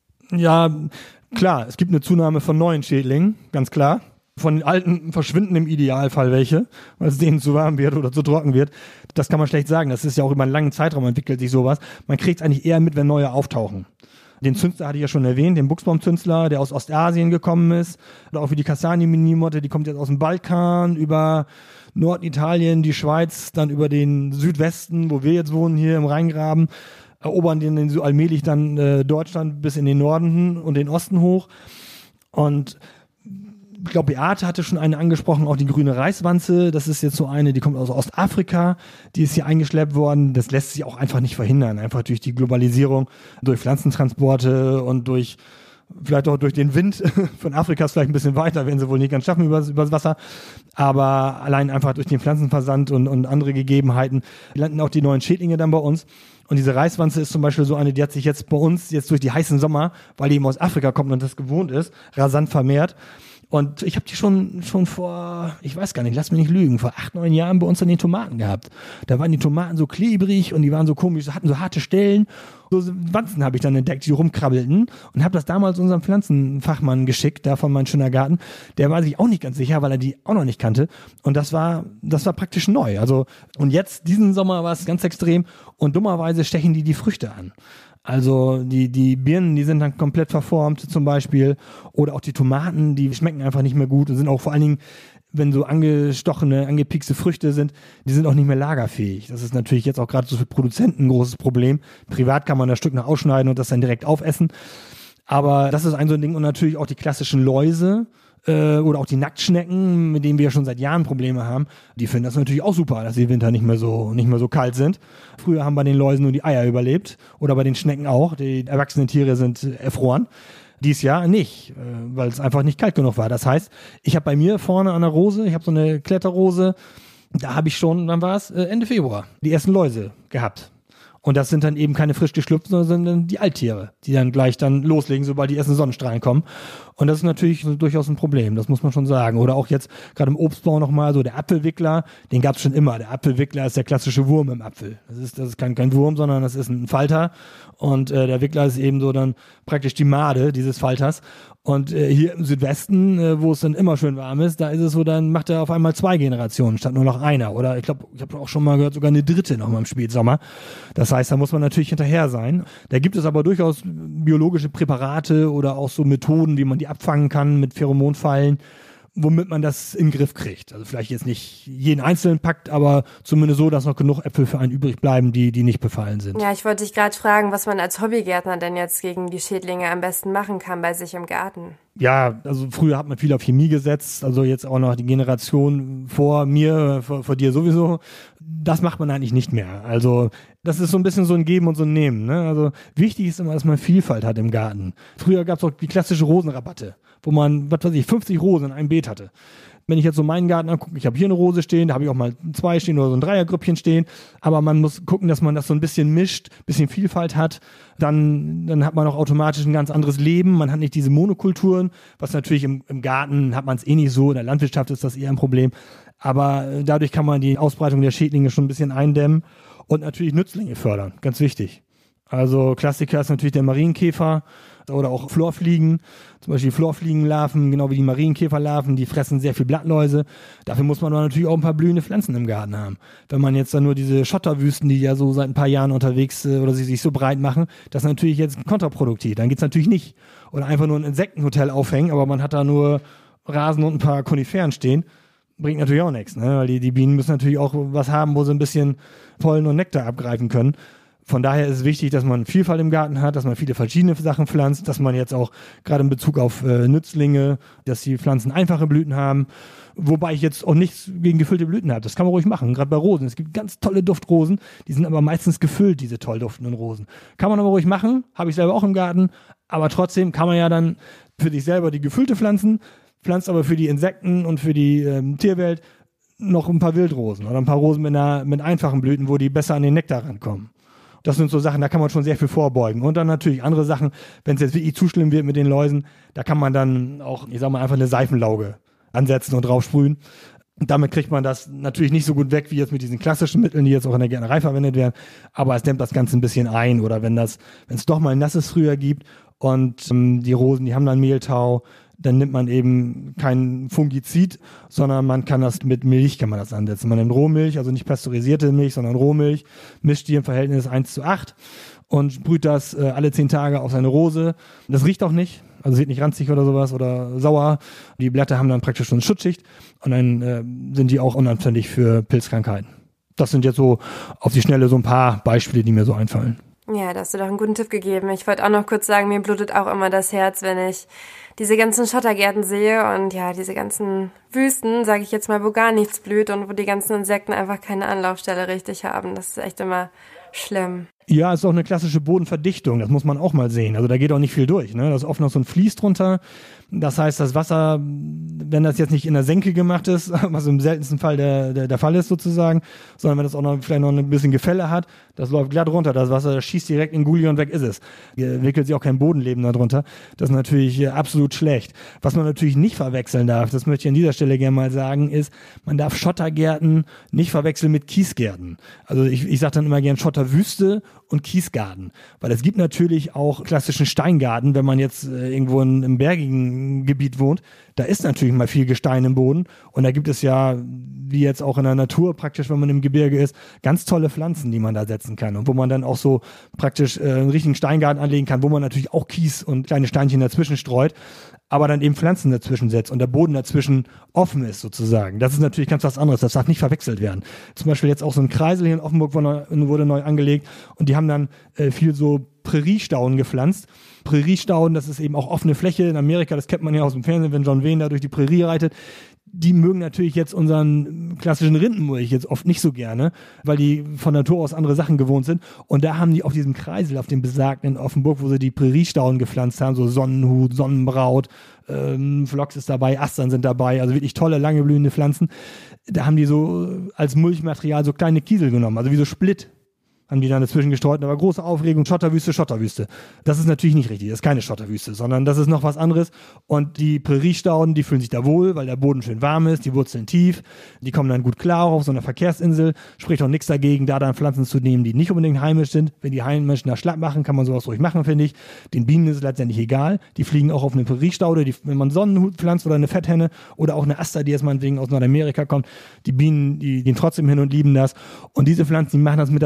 Ja, klar, es gibt eine Zunahme von neuen Schädlingen, ganz klar. Von den alten verschwinden im Idealfall welche, weil es denen zu warm wird oder zu trocken wird. Das kann man schlecht sagen. Das ist ja auch über einen langen Zeitraum entwickelt sich sowas. Man kriegt es eigentlich eher mit, wenn neue auftauchen. Den Zünsler hatte ich ja schon erwähnt, den Buchsbaumzünsler, der aus Ostasien gekommen ist. Oder auch wie die Kastanienminimotte, die kommt jetzt aus dem Balkan, über Norditalien, die Schweiz, dann über den Südwesten, wo wir jetzt wohnen, hier im Rheingraben, erobern den so allmählich dann äh, Deutschland bis in den Norden und den Osten hoch. Und ich glaube, Beate hatte schon eine angesprochen, auch die grüne Reiswanze. Das ist jetzt so eine, die kommt aus Ostafrika, die ist hier eingeschleppt worden. Das lässt sich auch einfach nicht verhindern, einfach durch die Globalisierung, durch Pflanzentransporte und durch vielleicht auch durch den Wind von Afrika ist vielleicht ein bisschen weiter, werden sie wohl nicht ganz schaffen übers, übers Wasser. Aber allein einfach durch den Pflanzenversand und, und andere Gegebenheiten landen auch die neuen Schädlinge dann bei uns. Und diese Reiswanze ist zum Beispiel so eine, die hat sich jetzt bei uns jetzt durch die heißen Sommer, weil die eben aus Afrika kommt und das gewohnt ist, rasant vermehrt. Und ich habe die schon schon vor, ich weiß gar nicht, lass mich nicht lügen, vor acht, neun Jahren bei uns an den Tomaten gehabt. Da waren die Tomaten so klebrig und die waren so komisch, hatten so harte Stellen. So Wanzen habe ich dann entdeckt, die rumkrabbelten, und habe das damals unserem Pflanzenfachmann geschickt, da von meinem schöner Garten. Der war sich auch nicht ganz sicher, weil er die auch noch nicht kannte. Und das war das war praktisch neu. Also und jetzt, diesen Sommer war es ganz extrem und dummerweise stechen die die Früchte an. Also die die Birnen, die sind dann komplett verformt zum Beispiel, oder auch die Tomaten, die schmecken einfach nicht mehr gut und sind auch vor allen Dingen, wenn so angestochene, angepikste Früchte sind, die sind auch nicht mehr lagerfähig. Das ist natürlich jetzt auch gerade so für Produzenten ein großes Problem. Privat kann man das Stück noch ausschneiden und das dann direkt aufessen. Aber das ist ein so ein Ding, und natürlich auch die klassischen Läuse äh, oder auch die Nacktschnecken, mit denen wir ja schon seit Jahren Probleme haben. Die finden das natürlich auch super, dass die Winter nicht mehr so nicht mehr so kalt sind. Früher haben bei den Läusen nur die Eier überlebt, oder bei den Schnecken auch. Die erwachsenen Tiere sind erfroren. Dies Jahr nicht, weil es einfach nicht kalt genug war. Das heißt, ich habe bei mir vorne an der Rose, ich habe so eine Kletterrose, da habe ich schon, wann war es, Ende Februar, die ersten Läuse gehabt. Und das sind dann eben keine frisch geschlüpften, sondern die Alttiere, die dann gleich dann loslegen, sobald die ersten Sonnenstrahlen kommen. Und das ist natürlich durchaus ein Problem, das muss man schon sagen. Oder auch jetzt gerade im Obstbau nochmal so der Apfelwickler, den gab es schon immer. Der Apfelwickler ist der klassische Wurm im Apfel. Das ist, das ist kein, kein Wurm, sondern das ist ein Falter. Und äh, der Wickler ist eben so dann praktisch die Made dieses Falters. Und äh, hier im Südwesten, äh, wo es dann immer schön warm ist, da ist es so, dann macht er auf einmal zwei Generationen statt nur noch einer. Oder ich glaube, ich habe auch schon mal gehört, sogar eine dritte noch mal im Spätsommer. Das heißt, da muss man natürlich hinterher sein. Da gibt es aber durchaus biologische Präparate oder auch so Methoden, wie man die abfangen kann mit Pheromonfallen, womit man das in den Griff kriegt. Also vielleicht jetzt nicht jeden einzelnen packt, aber zumindest so, dass noch genug Äpfel für einen übrig bleiben, die, die nicht befallen sind. Ja, ich wollte dich gerade fragen, was man als Hobbygärtner denn jetzt gegen die Schädlinge am besten machen kann bei sich im Garten. Ja, also früher hat man viel auf Chemie gesetzt, also jetzt auch noch die Generation vor mir, vor, vor dir sowieso. Das macht man eigentlich nicht mehr. Also das ist so ein bisschen so ein Geben und so ein Nehmen. Ne? Also wichtig ist immer, dass man Vielfalt hat im Garten. Früher gab es auch die klassische Rosenrabatte, wo man, was weiß ich, fünfzig Rosen in einem Beet hatte. Wenn ich jetzt so meinen Garten angucke, ich habe hier eine Rose stehen, da habe ich auch mal zwei stehen oder so ein Dreiergrüppchen stehen, aber man muss gucken, dass man das so ein bisschen mischt, ein bisschen Vielfalt hat, dann, dann hat man auch automatisch ein ganz anderes Leben, man hat nicht diese Monokulturen, was natürlich im, im Garten hat man es eh nicht so, in der Landwirtschaft ist das eher ein Problem, aber dadurch kann man die Ausbreitung der Schädlinge schon ein bisschen eindämmen und natürlich Nützlinge fördern, ganz wichtig. Also Klassiker ist natürlich der Marienkäfer oder auch Florfliegen, zum Beispiel Florfliegenlarven, genau wie die Marienkäferlarven, die fressen sehr viel Blattläuse. Dafür muss man aber natürlich auch ein paar blühende Pflanzen im Garten haben. Wenn man jetzt dann nur diese Schotterwüsten, die ja so seit ein paar Jahren unterwegs äh, oder sie sich so breit machen, das ist natürlich jetzt kontraproduktiv. Dann geht's natürlich nicht. Oder einfach nur ein Insektenhotel aufhängen, aber man hat da nur Rasen und ein paar Koniferen stehen. Bringt natürlich auch nichts, ne? Weil die, die Bienen müssen natürlich auch was haben, wo sie ein bisschen Pollen und Nektar abgreifen können. Von daher ist es wichtig, dass man Vielfalt im Garten hat, dass man viele verschiedene Sachen pflanzt, dass man jetzt auch gerade in Bezug auf äh, Nützlinge, dass die Pflanzen einfache Blüten haben, wobei ich jetzt auch nichts gegen gefüllte Blüten habe. Das kann man ruhig machen, gerade bei Rosen. Es gibt ganz tolle Duftrosen, die sind aber meistens gefüllt, diese toll duftenden Rosen. Kann man aber ruhig machen, habe ich selber auch im Garten, aber trotzdem kann man ja dann für sich selber die gefüllte pflanzen, pflanzt aber für die Insekten und für die ähm, Tierwelt noch ein paar Wildrosen oder ein paar Rosen mit, einer, mit einfachen Blüten, wo die besser an den Nektar rankommen. Das sind so Sachen, da kann man schon sehr viel vorbeugen. Und dann natürlich andere Sachen, wenn es jetzt wirklich zu schlimm wird mit den Läusen, da kann man dann auch, ich sag mal, einfach eine Seifenlauge ansetzen und drauf sprühen. Und damit kriegt man das natürlich nicht so gut weg, wie jetzt mit diesen klassischen Mitteln, die jetzt auch in der Gärtnerei verwendet werden. Aber es dämmt das Ganze ein bisschen ein. Oder wenn das, wenn es doch mal ein nasses Frühjahr gibt und ähm, die Rosen, die haben dann Mehltau, dann nimmt man eben kein Fungizid, sondern man kann das mit Milch, kann man das ansetzen. Man nimmt Rohmilch, also nicht pasteurisierte Milch, sondern Rohmilch, mischt die im Verhältnis eins zu acht und sprüht das äh, alle zehn Tage auf seine Rose. Das riecht auch nicht, also wird nicht ranzig oder sowas oder sauer. Die Blätter haben dann praktisch so eine Schutzschicht und dann äh, sind die auch unanfällig für Pilzkrankheiten. Das sind jetzt so auf die Schnelle so ein paar Beispiele, die mir so einfallen. Ja, da hast du doch einen guten Tipp gegeben. Ich wollte auch noch kurz sagen, mir blutet auch immer das Herz, wenn ich diese ganzen Schottergärten sehe und ja, diese ganzen Wüsten, sage ich jetzt mal, wo gar nichts blüht und wo die ganzen Insekten einfach keine Anlaufstelle richtig haben. Das ist echt immer schlimm. Ja, ist auch eine klassische Bodenverdichtung, das muss man auch mal sehen. Also da geht auch nicht viel durch, ne? Da ist oft noch so ein Vlies drunter. Das heißt, das Wasser, wenn das jetzt nicht in der Senke gemacht ist, was im seltensten Fall der, der, der Fall ist sozusagen, sondern wenn das auch noch vielleicht noch ein bisschen Gefälle hat, das läuft glatt runter, das Wasser, das schießt direkt in Gully und weg ist es. Hier entwickelt sich auch kein Bodenleben darunter. Das ist natürlich absolut schlecht. Was man natürlich nicht verwechseln darf, das möchte ich an dieser Stelle gerne mal sagen, ist, man darf Schottergärten nicht verwechseln mit Kiesgärten. Also ich, ich sage dann immer gern Schotterwüste und Kiesgarten, weil es gibt natürlich auch klassischen Steingarten, wenn man jetzt äh, irgendwo in, im bergigen Gebiet wohnt, da ist natürlich mal viel Gestein im Boden und da gibt es ja, wie jetzt auch in der Natur praktisch, wenn man im Gebirge ist, ganz tolle Pflanzen, die man da setzen kann und wo man dann auch so praktisch äh, einen richtigen Steingarten anlegen kann, wo man natürlich auch Kies und kleine Steinchen dazwischen streut, aber dann eben Pflanzen dazwischen setzt und der Boden dazwischen offen ist sozusagen. Das ist natürlich ganz was anderes, das darf nicht verwechselt werden. Zum Beispiel jetzt auch so ein Kreisel hier in Offenburg wurde neu, wurde neu angelegt und die haben dann äh, viel so Präriestauden gepflanzt. Präriestauden, das ist eben auch offene Fläche in Amerika, das kennt man ja aus dem Fernsehen, wenn John Wayne da durch die Prärie reitet. Die mögen natürlich jetzt unseren klassischen Rindenmulch jetzt oft nicht so gerne, weil die von Natur aus andere Sachen gewohnt sind. Und da haben die auf diesem Kreisel, auf dem besagten in Offenburg, wo sie die Präriestauden gepflanzt haben, so Sonnenhut, Sonnenbraut, ähm, Phlox ist dabei, Astern sind dabei, also wirklich tolle, lange blühende Pflanzen. Da haben die so als Mulchmaterial so kleine Kiesel genommen, also wie so Split. Haben die dann dazwischen gestreut, da war große Aufregung, Schotterwüste, Schotterwüste. Das ist natürlich nicht richtig, das ist keine Schotterwüste, sondern das ist noch was anderes. Und die Präriestauden, die fühlen sich da wohl, weil der Boden schön warm ist, die Wurzeln tief, die kommen dann gut klar auf so einer Verkehrsinsel, spricht auch nichts dagegen, da dann Pflanzen zu nehmen, die nicht unbedingt heimisch sind. Wenn die Heimischen da schlapp machen, kann man sowas ruhig machen, finde ich. Den Bienen ist es letztendlich egal, die fliegen auch auf eine Präriestaude, die, wenn man Sonnenhut pflanzt oder eine Fetthenne oder auch eine Aster, die jetzt meinetwegen aus Nordamerika kommt, die Bienen, die gehen trotzdem hin und lieben das. Und diese Pflanzen, die machen das mit der Zeit dicht.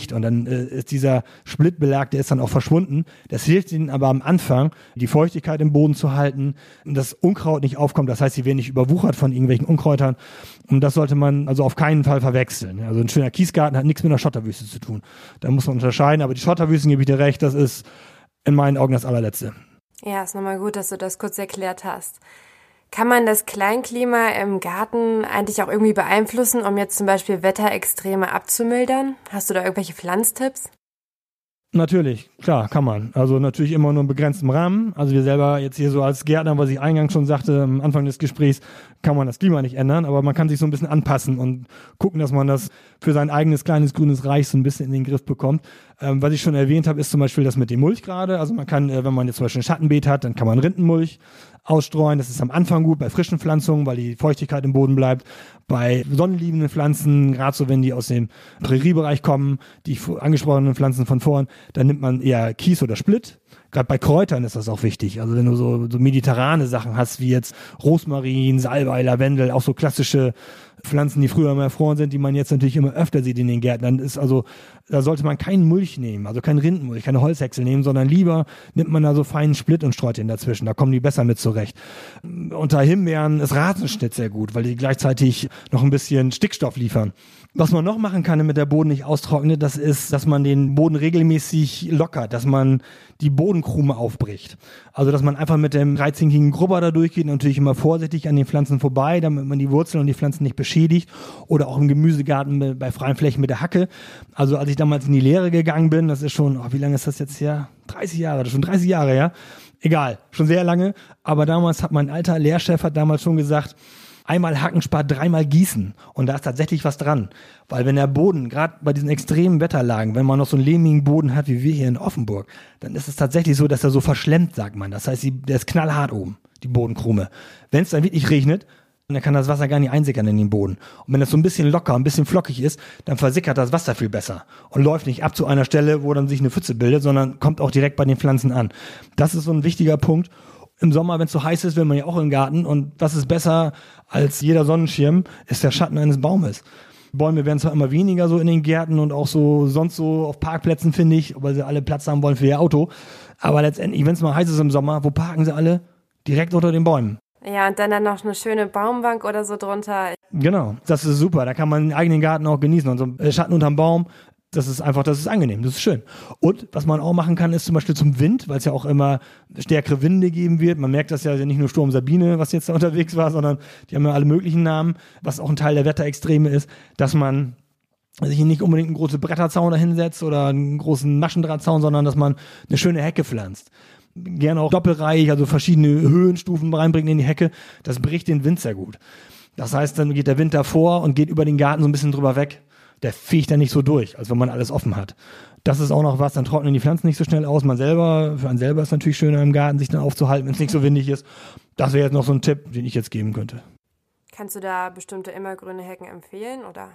dicht und dann äh, ist dieser Splittbelag, der ist dann auch verschwunden. Das hilft ihnen aber am Anfang, die Feuchtigkeit im Boden zu halten, dass Unkraut nicht aufkommt. Das heißt, sie werden nicht überwuchert von irgendwelchen Unkräutern. Und das sollte man also auf keinen Fall verwechseln. Also ein schöner Kiesgarten hat nichts mit einer Schotterwüste zu tun. Da muss man unterscheiden. Aber die Schotterwüsten, gebe ich dir recht, das ist in meinen Augen das allerletzte. Ja, ist nochmal gut, dass du das kurz erklärt hast. Kann man das Kleinklima im Garten eigentlich auch irgendwie beeinflussen, um jetzt zum Beispiel Wetterextreme abzumildern? Hast du da irgendwelche Pflanztipps? Natürlich, klar, kann man. Also natürlich immer nur in begrenztem Rahmen. Also wir selber jetzt hier so als Gärtner, was ich eingangs schon sagte, am Anfang des Gesprächs, kann man das Klima nicht ändern, aber man kann sich so ein bisschen anpassen und gucken, dass man das für sein eigenes kleines grünes Reich so ein bisschen in den Griff bekommt. Ähm, was ich schon erwähnt habe, ist zum Beispiel das mit dem Mulch gerade. Also man kann, äh, wenn man jetzt zum Beispiel ein Schattenbeet hat, dann kann man Rindenmulch ausstreuen. Das ist am Anfang gut bei frischen Pflanzungen, weil die Feuchtigkeit im Boden bleibt. Bei sonnenliebenden Pflanzen, gerade so wenn die aus dem Präriebereich kommen, die angesprochenen Pflanzen von vorn, dann nimmt man eher Kies oder Splitt. Gerade bei Kräutern ist das auch wichtig. Also wenn du so, so mediterrane Sachen hast, wie jetzt Rosmarin, Salbei, Lavendel, auch so klassische Pflanzen, die früher immer erfroren sind, die man jetzt natürlich immer öfter sieht in den Gärten, dann ist also, da sollte man keinen Mulch nehmen, also keinen Rindenmulch, keine Holzhäcksel nehmen, sondern lieber nimmt man da so feinen Split und streut den dazwischen. Da kommen die besser mit zurecht. Unter Himbeeren ist Rasenschnitt sehr gut, weil die gleichzeitig noch ein bisschen Stickstoff liefern. Was man noch machen kann, damit der Boden nicht austrocknet, das ist, dass man den Boden regelmäßig lockert, dass man die Bodenkrume aufbricht. Also, dass man einfach mit dem dreizinkigen Grubber da durchgeht, natürlich immer vorsichtig an den Pflanzen vorbei, damit man die Wurzeln und die Pflanzen nicht beschädigt. Oder auch im Gemüsegarten bei freien Flächen mit der Hacke. Also, als ich damals in die Lehre gegangen bin, das ist schon, oh, wie lange ist das jetzt her? dreißig Jahre, das ist schon dreißig Jahre, ja. Egal, schon sehr lange. Aber damals hat mein alter Lehrchef hat damals schon gesagt, einmal Hacken spart dreimal Gießen. Und da ist tatsächlich was dran. Weil wenn der Boden, gerade bei diesen extremen Wetterlagen, wenn man noch so einen lehmigen Boden hat, wie wir hier in Offenburg, dann ist es tatsächlich so, dass er so verschlemmt, sagt man. Das heißt, der ist knallhart oben, die Bodenkrume. Wenn es dann wirklich regnet, dann kann das Wasser gar nicht einsickern in den Boden. Und wenn das so ein bisschen locker, ein bisschen flockig ist, dann versickert das Wasser viel besser und läuft nicht ab zu einer Stelle, wo dann sich eine Pfütze bildet, sondern kommt auch direkt bei den Pflanzen an. Das ist so ein wichtiger Punkt. Im Sommer, wenn es so heiß ist, will man ja auch im Garten. Und was ist besser als jeder Sonnenschirm, ist der Schatten eines Baumes. Bäume werden zwar immer weniger so in den Gärten und auch so sonst so auf Parkplätzen, finde ich, weil sie alle Platz haben wollen für ihr Auto. Aber letztendlich, wenn es mal heiß ist im Sommer, wo parken sie alle? Direkt unter den Bäumen. Ja, und dann dann noch eine schöne Baumbank oder so drunter. Genau, das ist super. Da kann man den eigenen Garten auch genießen. Und so Schatten unterm Baum, das ist einfach, das ist angenehm, das ist schön. Und was man auch machen kann, ist zum Beispiel zum Wind, weil es ja auch immer stärkere Winde geben wird. Man merkt das ja nicht nur Sturm Sabine, was jetzt da unterwegs war, sondern die haben ja alle möglichen Namen, was auch ein Teil der Wetterextreme ist, dass man sich nicht unbedingt einen großen Bretterzaun dahinsetzt oder einen großen Maschendrahtzaun, sondern dass man eine schöne Hecke pflanzt. Gerne auch doppelreich, also verschiedene Höhenstufen reinbringen in die Hecke. Das bricht den Wind sehr gut. Das heißt, dann geht der Wind davor und geht über den Garten so ein bisschen drüber weg. Der fegt dann nicht so durch, als wenn man alles offen hat. Das ist auch noch was, dann trocknen die Pflanzen nicht so schnell aus. Man selber, für einen selber ist es natürlich schöner im Garten, sich dann aufzuhalten, wenn es nicht so windig ist. Das wäre jetzt noch so ein Tipp, den ich jetzt geben könnte. Kannst du da bestimmte immergrüne Hecken empfehlen, oder?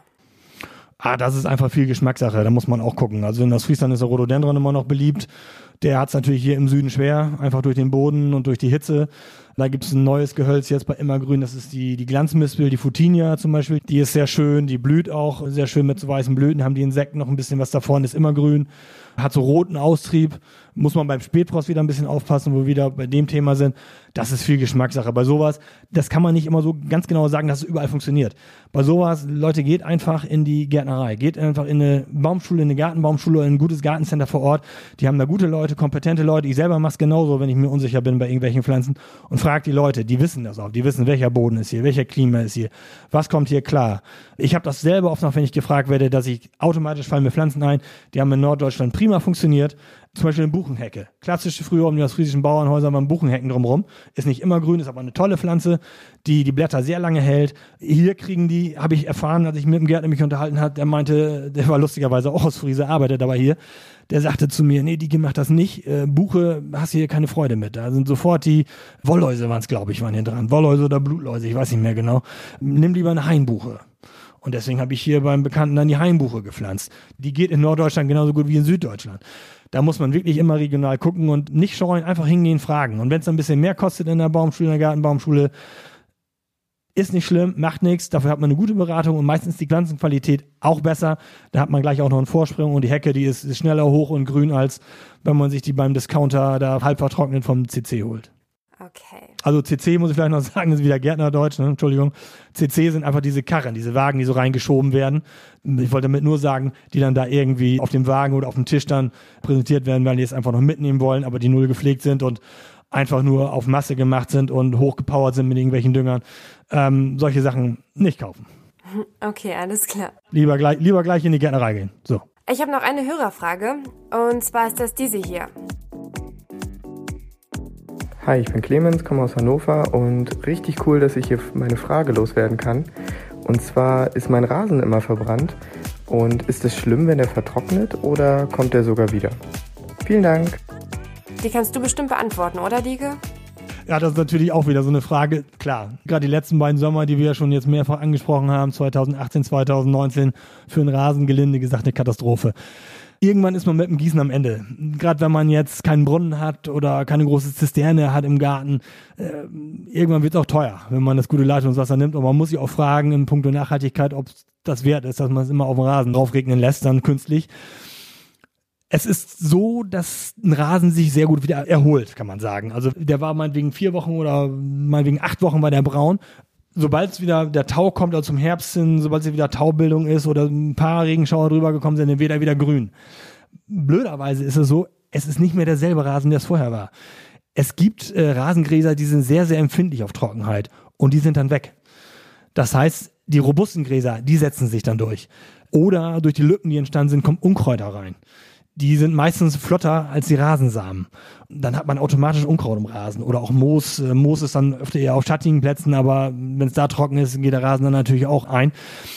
Ah, das ist einfach viel Geschmackssache, da muss man auch gucken. Also in Ostfriesland ist der Rhododendron immer noch beliebt. Der hat es natürlich hier im Süden schwer, einfach durch den Boden und durch die Hitze. Da gibt es ein neues Gehölz jetzt bei Immergrün, das ist die, die Glanzmispel, die Futinia zum Beispiel. Die ist sehr schön, die blüht auch sehr schön mit so weißen Blüten, haben die Insekten noch ein bisschen was davon, ist Immergrün. Hat so roten Austrieb, muss man beim Spätfrost wieder ein bisschen aufpassen, wo wir wieder bei dem Thema sind. Das ist viel Geschmackssache. Bei sowas, das kann man nicht immer so ganz genau sagen, dass es überall funktioniert. Bei sowas, Leute, geht einfach in die Gärtnerei, geht einfach in eine Baumschule, in eine Gartenbaumschule, in ein gutes Gartencenter vor Ort. Die haben da gute Leute, kompetente Leute. Ich selber mache es genauso, wenn ich mir unsicher bin bei irgendwelchen Pflanzen und frage die Leute, die wissen das auch, die wissen, welcher Boden ist hier, welcher Klima ist hier, was kommt hier klar. Ich habe das selber oft noch, wenn ich gefragt werde, dass ich automatisch fallen mir Pflanzen ein, die haben in Norddeutschland prima funktioniert. Zum Beispiel eine Buchenhecke. Klassische früher um die ostfriesischen Bauernhäuser waren Buchenhecken drumherum. Ist nicht immer grün, ist aber eine tolle Pflanze, die die Blätter sehr lange hält. Hier kriegen die, habe ich erfahren, als ich mit dem Gärtner mich unterhalten hat, der meinte, der war lustigerweise auch aus Friese, arbeitet aber hier. Der sagte zu mir, nee, Digi macht das nicht. Äh, Buche, hast du hier keine Freude mit. Da sind sofort die Wollläuse, waren es, glaube ich, waren hier dran. Wollläuse oder Blutläuse, ich weiß nicht mehr genau. Nimm lieber eine Hainbuche. Und deswegen habe ich hier beim Bekannten dann die Hainbuche gepflanzt. Die geht in Norddeutschland genauso gut wie in Süddeutschland. Da muss man wirklich immer regional gucken und nicht scheuen, einfach hingehen, fragen. Und wenn es ein bisschen mehr kostet in der Baumschule, in der Gartenbaumschule, Ist nicht schlimm, macht nichts, dafür hat man eine gute Beratung und meistens die Pflanzenqualität auch besser. Da hat man gleich auch noch einen Vorsprung und die Hecke, die ist, ist schneller hoch und grün, als wenn man sich die beim Discounter da halb vertrocknet vom C C holt. Okay. Also C C, muss ich vielleicht noch sagen, ist wieder Gärtnerdeutsch, ne? Entschuldigung. C C sind einfach diese Karren, diese Wagen, die so reingeschoben werden. Ich wollte damit nur sagen, die dann da irgendwie auf dem Wagen oder auf dem Tisch dann präsentiert werden, weil die es einfach noch mitnehmen wollen, aber die null gepflegt sind und einfach nur auf Masse gemacht sind und hochgepowert sind mit irgendwelchen Düngern. Ähm, solche Sachen nicht kaufen. Okay, alles klar. Lieber gleich, lieber gleich in die Gärtnerei gehen. So. Ich habe noch eine Hörerfrage und zwar ist das diese hier. Hi, ich bin Clemens, komme aus Hannover und richtig cool, dass ich hier meine Frage loswerden kann. Und zwar ist mein Rasen immer verbrannt und ist es schlimm, wenn er vertrocknet oder kommt er sogar wieder? Vielen Dank. Die kannst du bestimmt beantworten, oder Diege? Ja, das ist natürlich auch wieder so eine Frage. Klar, gerade die letzten beiden Sommer, die wir ja schon jetzt mehrfach angesprochen haben, zwanzig achtzehn, zwanzig neunzehn, für ein Rasengelinde gesagt eine Katastrophe. Irgendwann ist man mit dem Gießen am Ende. Gerade wenn man jetzt keinen Brunnen hat oder keine große Zisterne hat im Garten, äh, irgendwann wird es auch teuer, wenn man das gute Leitungswasser nimmt. Und man muss sich auch fragen, in puncto Nachhaltigkeit, ob das wert ist, dass man es immer auf den Rasen draufregnen lässt, dann künstlich. Es ist so, dass ein Rasen sich sehr gut wieder erholt, kann man sagen. Also der war meinetwegen vier Wochen oder meinetwegen acht Wochen war der braun. Sobald es wieder der Tau kommt, also zum Herbst hin, sobald es wieder Taubildung ist oder ein paar Regenschauer drüber gekommen sind, dann wird er wieder grün. Blöderweise ist es so, es ist nicht mehr derselbe Rasen, der es vorher war. Es gibt äh, Rasengräser, die sind sehr, sehr empfindlich auf Trockenheit und die sind dann weg. Das heißt, die robusten Gräser, die setzen sich dann durch. Oder durch die Lücken, die entstanden sind, kommen Unkräuter rein. Die sind meistens flotter als die Rasensamen. Dann hat man automatisch Unkraut im Rasen oder auch Moos. Moos ist dann öfter eher auf schattigen Plätzen, aber wenn es da trocken ist, geht der Rasen dann natürlich auch ein.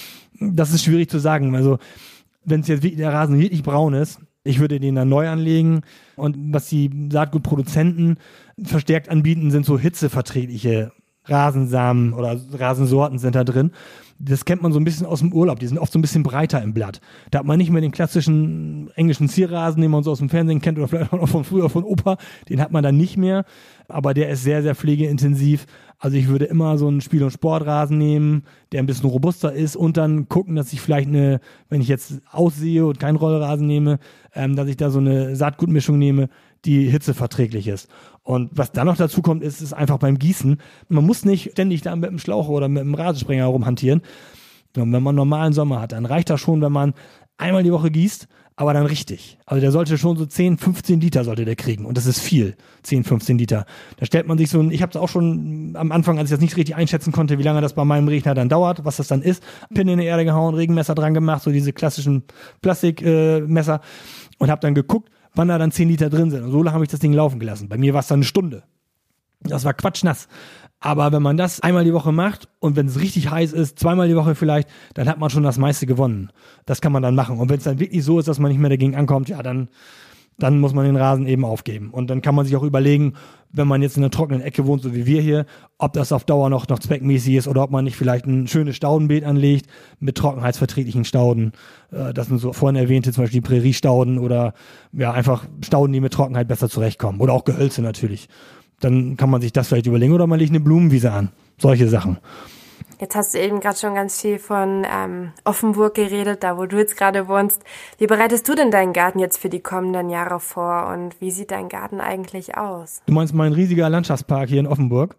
Das ist schwierig zu sagen. Also wenn es jetzt wirklich der Rasen wirklich braun ist, ich würde den dann neu anlegen. Und was die Saatgutproduzenten verstärkt anbieten, sind so hitzeverträgliche Rasensamen oder Rasensorten sind da drin. Das kennt man so ein bisschen aus dem Urlaub. Die sind oft so ein bisschen breiter im Blatt. Da hat man nicht mehr den klassischen englischen Zierrasen, den man so aus dem Fernsehen kennt oder vielleicht auch von früher von Opa. Den hat man dann nicht mehr. Aber der ist sehr, sehr pflegeintensiv. Also ich würde immer so einen Spiel- und Sportrasen nehmen, der ein bisschen robuster ist und dann gucken, dass ich vielleicht eine, wenn ich jetzt aussehe und keinen Rollrasen nehme, ähm, dass ich da so eine Saatgutmischung nehme, die hitzeverträglich ist. Und was dann noch dazu kommt, ist, ist einfach beim Gießen. Man muss nicht ständig da mit dem Schlauch oder mit dem Rasensprenger rumhantieren. Und wenn man einen normalen Sommer hat, dann reicht das schon, wenn man einmal die Woche gießt, aber dann richtig. Also der sollte schon so zehn, fünfzehn Liter sollte der kriegen. Und das ist viel, zehn, fünfzehn Liter. Da stellt man sich so ein, ich habe es auch schon am Anfang, als ich das nicht richtig einschätzen konnte, wie lange das bei meinem Regner dann dauert, was das dann ist, Pin in die Erde gehauen, Regenmesser dran gemacht, so diese klassischen Plastikmesser äh, und habe dann geguckt, wann da dann zehn Liter drin sind. Und so lange habe ich das Ding laufen gelassen. Bei mir war es dann eine Stunde. Das war quatschnass. Aber wenn man das einmal die Woche macht und wenn es richtig heiß ist, zweimal die Woche vielleicht, dann hat man schon das meiste gewonnen. Das kann man dann machen. Und wenn es dann wirklich so ist, dass man nicht mehr dagegen ankommt, ja, dann, dann muss man den Rasen eben aufgeben. Und dann kann man sich auch überlegen, wenn man jetzt in einer trockenen Ecke wohnt, so wie wir hier, ob das auf Dauer noch, noch zweckmäßig ist oder ob man nicht vielleicht ein schönes Staudenbeet anlegt mit trockenheitsverträglichen Stauden. Das sind so vorhin erwähnte zum Beispiel Präriestauden oder ja einfach Stauden, die mit Trockenheit besser zurechtkommen. Oder auch Gehölze natürlich. Dann kann man sich das vielleicht überlegen oder man legt eine Blumenwiese an. Solche Sachen. Jetzt hast du eben gerade schon ganz viel von ähm, Offenburg geredet, da wo du jetzt gerade wohnst. Wie bereitest du denn deinen Garten jetzt für die kommenden Jahre vor und wie sieht dein Garten eigentlich aus? Du meinst mein riesiger Landschaftspark hier in Offenburg?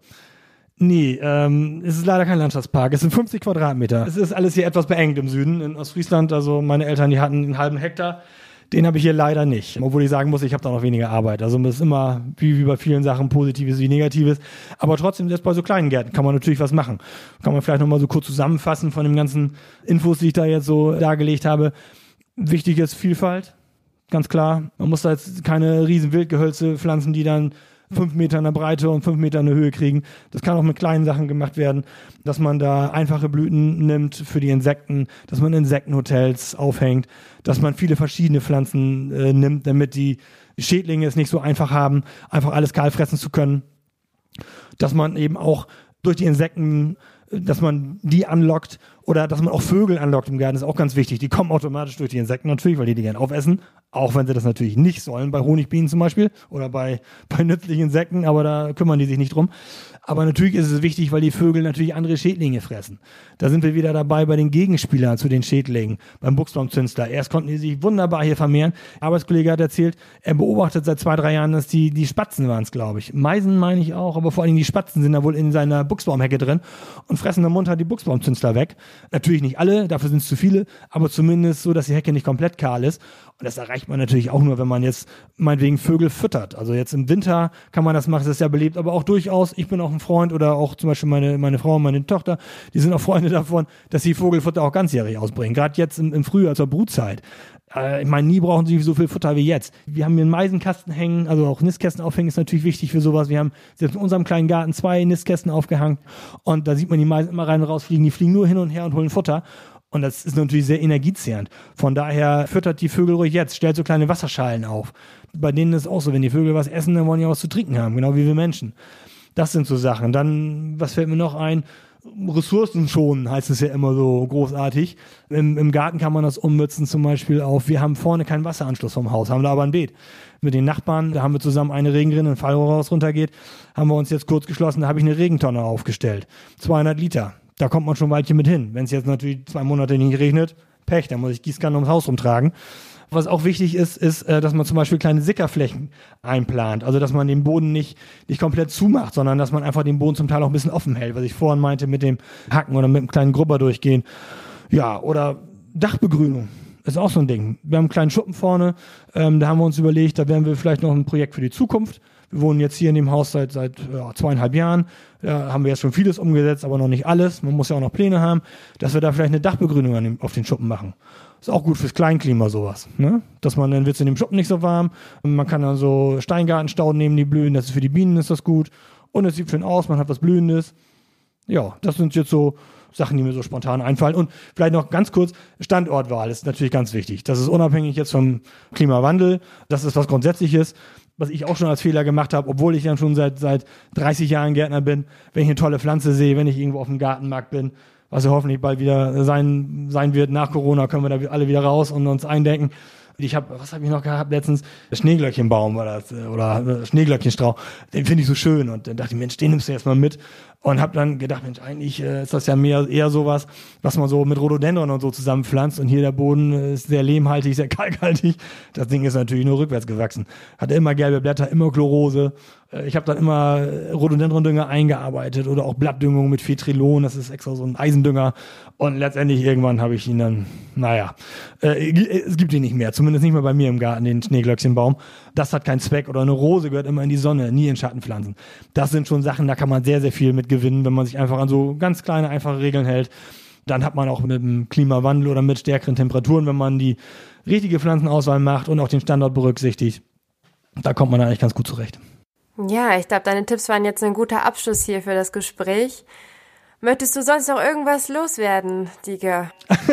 Nee, ähm, es ist leider kein Landschaftspark. Es sind fünfzig Quadratmeter. Es ist alles hier etwas beengt im Süden, in Ostfriesland. Also meine Eltern, die hatten einen halben Hektar. Den habe ich hier leider nicht. Obwohl ich sagen muss, ich habe da noch weniger Arbeit. Also es ist immer, wie, wie bei vielen Sachen, Positives wie Negatives. Aber trotzdem, selbst bei so kleinen Gärten kann man natürlich was machen. Kann man vielleicht nochmal so kurz zusammenfassen von den ganzen Infos, die ich da jetzt so dargelegt habe. Wichtig ist Vielfalt, ganz klar. Man muss da jetzt keine riesen Wildgehölze pflanzen, die dann fünf Meter in der Breite und fünf Meter in der Höhe kriegen. Das kann auch mit kleinen Sachen gemacht werden, dass man da einfache Blüten nimmt für die Insekten, dass man Insektenhotels aufhängt, dass man viele verschiedene Pflanzen äh, nimmt, damit die Schädlinge es nicht so einfach haben, einfach alles kahl fressen zu können. Dass man eben auch durch die Insekten, dass man die anlockt Oder dass man auch Vögel anlockt im Garten, ist auch ganz wichtig. Die kommen automatisch durch die Insekten natürlich, weil die die gerne aufessen. Auch wenn sie das natürlich nicht sollen, bei Honigbienen zum Beispiel oder bei, bei nützlichen Insekten, aber da kümmern die sich nicht drum. Aber natürlich ist es wichtig, weil die Vögel natürlich andere Schädlinge fressen. Da sind wir wieder dabei bei den Gegenspielern zu den Schädlingen, beim Buchsbaumzünsler. Erst konnten die sich wunderbar hier vermehren. Ein Arbeitskollege hat erzählt, er beobachtet seit zwei, drei Jahren, dass die, die Spatzen waren es, glaube ich. Meisen meine ich auch, aber vor allem die Spatzen sind da wohl in seiner Buchsbaumhecke drin und fressen am Montag die Buchsbaumzünsler weg. Natürlich nicht alle, dafür sind es zu viele, aber zumindest so, dass die Hecke nicht komplett kahl ist. Und das erreicht man natürlich auch nur, wenn man jetzt meinetwegen Vögel füttert. Also jetzt im Winter kann man das machen, das ist ja beliebt, aber auch durchaus, ich bin auch ein Freund oder auch zum Beispiel meine, meine Frau und meine Tochter, die sind auch Freunde davon, dass sie Vogelfutter auch ganzjährig ausbringen. Gerade jetzt im, im Frühjahr zur Brutzeit. Äh, ich meine, nie brauchen sie so viel Futter wie jetzt. Wir haben hier einen Meisenkasten hängen, also auch Nistkästen aufhängen ist natürlich wichtig für sowas. Wir haben selbst in unserem kleinen Garten zwei Nistkästen aufgehangen und da sieht man die Meisen immer rein und raus fliegen. Die fliegen nur hin und her und holen Futter. Und das ist natürlich sehr energiezehrend. Von daher füttert die Vögel ruhig jetzt, stellt so kleine Wasserschalen auf. Bei denen ist es auch so, wenn die Vögel was essen, dann wollen die auch was zu trinken haben, genau wie wir Menschen. Das sind so Sachen. Dann, was fällt mir noch ein? Ressourcen schonen, heißt es ja immer so großartig. Im, im Garten kann man das ummützen zum Beispiel auf, wir haben vorne keinen Wasseranschluss vom Haus, haben da aber ein Beet. Mit den Nachbarn, da haben wir zusammen eine Regenrinne, ein Fallrohr raus runtergeht, haben wir uns jetzt kurz geschlossen, da habe ich eine Regentonne aufgestellt. zweihundert Liter. Da kommt man schon ein Weilchen mit hin. Wenn es jetzt natürlich zwei Monate nicht regnet, Pech, dann muss ich Gießkannen ums Haus rumtragen. Was auch wichtig ist, ist, dass man zum Beispiel kleine Sickerflächen einplant. Also, dass man den Boden nicht, nicht komplett zumacht, sondern dass man einfach den Boden zum Teil auch ein bisschen offen hält, was ich vorhin meinte mit dem Hacken oder mit einem kleinen Grubber durchgehen. Ja, oder Dachbegrünung. Ist auch so ein Ding. Wir haben einen kleinen Schuppen vorne, ähm, da haben wir uns überlegt, da wären wir vielleicht noch ein Projekt für die Zukunft. Wir wohnen jetzt hier in dem Haus seit, seit ja, zweieinhalb Jahren. Da haben wir jetzt schon vieles umgesetzt, aber noch nicht alles. Man muss ja auch noch Pläne haben, dass wir da vielleicht eine Dachbegrünung an dem, auf den Schuppen machen. Ist auch gut fürs Kleinklima sowas, ne? Dass man, dann wird es in dem Schuppen nicht so warm. Man kann dann so Steingartenstauden nehmen, die blühen. Das ist für die Bienen ist das gut. Und es sieht schön aus, man hat was Blühendes. Ja, das sind jetzt so Sachen, die mir so spontan einfallen. Und vielleicht noch ganz kurz, Standortwahl ist natürlich ganz wichtig. Das ist unabhängig jetzt vom Klimawandel. Das ist was Grundsätzliches, was ich auch schon als Fehler gemacht habe, obwohl ich dann schon seit seit dreißig Jahren Gärtner bin. Wenn ich eine tolle Pflanze sehe, wenn ich irgendwo auf dem Gartenmarkt bin, was ja hoffentlich bald wieder sein sein wird, nach Corona können wir da alle wieder raus und uns eindenken. Ich habe, was habe ich noch gehabt letztens? Schneeglöckchenbaum oder, oder Schneeglöckchenstrauch. Den finde ich so schön. Und dann dachte ich, Mensch, den nimmst du jetzt mal mit. Und habe dann gedacht, Mensch, eigentlich äh, ist das ja mehr eher sowas, was man so mit Rhododendron und so zusammenpflanzt. Und hier der Boden ist sehr lehmhaltig, sehr kalkhaltig. Das Ding ist natürlich nur rückwärts gewachsen. Hatte immer gelbe Blätter, immer Chlorose. Äh, ich habe dann immer Rhododendrondünger eingearbeitet oder auch Blattdüngung mit Fetrilon. Das ist extra so ein Eisendünger. Und letztendlich irgendwann habe ich ihn dann, naja, äh, es gibt ihn nicht mehr. Zumindest nicht mehr bei mir im Garten, den Schneeglöckchenbaum. Das hat keinen Zweck. Oder eine Rose gehört immer in die Sonne, nie in Schattenpflanzen. Das sind schon Sachen, da kann man sehr, sehr viel mit gewinnen, wenn man sich einfach an so ganz kleine, einfache Regeln hält. Dann hat man auch mit dem Klimawandel oder mit stärkeren Temperaturen, wenn man die richtige Pflanzenauswahl macht und auch den Standort berücksichtigt, da kommt man eigentlich ganz gut zurecht. Ja, ich glaube, deine Tipps waren jetzt ein guter Abschluss hier für das Gespräch. Möchtest du sonst noch irgendwas loswerden, Dieger?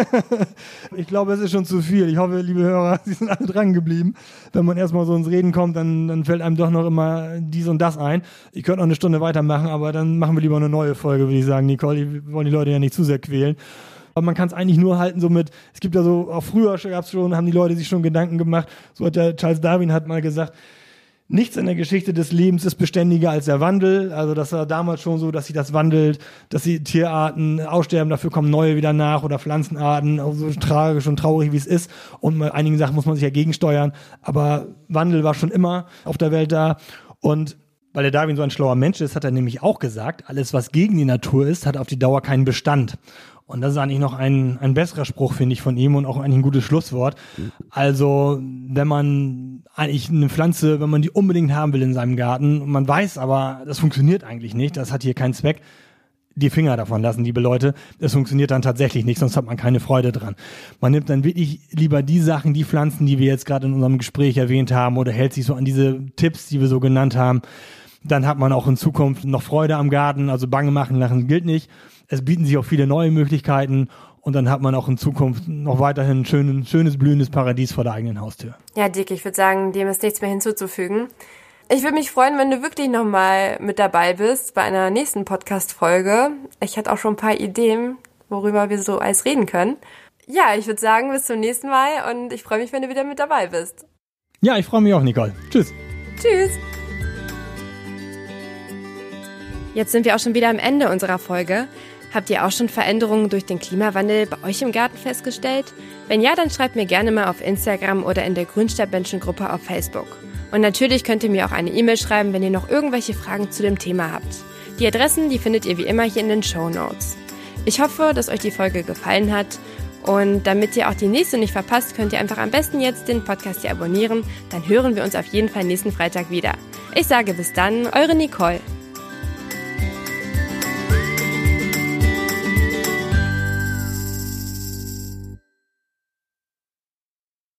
Ich glaube, es ist schon zu viel. Ich hoffe, liebe Hörer, Sie sind alle dran geblieben. Wenn man erstmal so ins Reden kommt, dann, dann fällt einem doch noch immer dies und das ein. Ich könnte noch eine Stunde weitermachen, aber dann machen wir lieber eine neue Folge, würde ich sagen, Nicole. Wir wollen die Leute ja nicht zu sehr quälen. Aber man kann es eigentlich nur halten, so mit, es gibt ja so, auch früher gab es schon, haben die Leute sich schon Gedanken gemacht. So hat der Charles Darwin hat mal gesagt, nichts in der Geschichte des Lebens ist beständiger als der Wandel. Also das war damals schon so, dass sich das wandelt, dass die Tierarten aussterben, dafür kommen neue wieder nach oder Pflanzenarten, auch so tragisch und traurig wie es ist. Und bei einigen Sachen muss man sich ja gegensteuern. Aber Wandel war schon immer auf der Welt da. Und weil der Darwin so ein schlauer Mensch ist, hat er nämlich auch gesagt, alles was gegen die Natur ist, hat auf die Dauer keinen Bestand. Und das ist eigentlich noch ein, ein besserer Spruch, finde ich, von ihm und auch eigentlich ein gutes Schlusswort. Also, wenn man eigentlich eine Pflanze, wenn man die unbedingt haben will in seinem Garten, und man weiß aber, das funktioniert eigentlich nicht, das hat hier keinen Zweck, die Finger davon lassen, liebe Leute. Das funktioniert dann tatsächlich nicht, sonst hat man keine Freude dran. Man nimmt dann wirklich lieber die Sachen, die Pflanzen, die wir jetzt gerade in unserem Gespräch erwähnt haben oder hält sich so an diese Tipps, die wir so genannt haben. Dann hat man auch in Zukunft noch Freude am Garten, also Bange machen lassen gilt nicht. Es bieten sich auch viele neue Möglichkeiten und dann hat man auch in Zukunft noch weiterhin ein schönes, schönes blühendes Paradies vor der eigenen Haustür. Ja, Dick, ich würde sagen, dem ist nichts mehr hinzuzufügen. Ich würde mich freuen, wenn du wirklich nochmal mit dabei bist bei einer nächsten Podcast-Folge. Ich hatte auch schon ein paar Ideen, worüber wir so alles reden können. Ja, ich würde sagen, bis zum nächsten Mal und ich freue mich, wenn du wieder mit dabei bist. Ja, ich freue mich auch, Nicole. Tschüss. Tschüss. Jetzt sind wir auch schon wieder am Ende unserer Folge. Habt ihr auch schon Veränderungen durch den Klimawandel bei euch im Garten festgestellt? Wenn ja, dann schreibt mir gerne mal auf Instagram oder in der Grünstadtmenschen-Gruppe auf Facebook. Und natürlich könnt ihr mir auch eine E-Mail schreiben, wenn ihr noch irgendwelche Fragen zu dem Thema habt. Die Adressen, die findet ihr wie immer hier in den Shownotes. Ich hoffe, dass euch die Folge gefallen hat. Und damit ihr auch die nächste nicht verpasst, könnt ihr einfach am besten jetzt den Podcast hier abonnieren. Dann hören wir uns auf jeden Fall nächsten Freitag wieder. Ich sage bis dann, eure Nicole.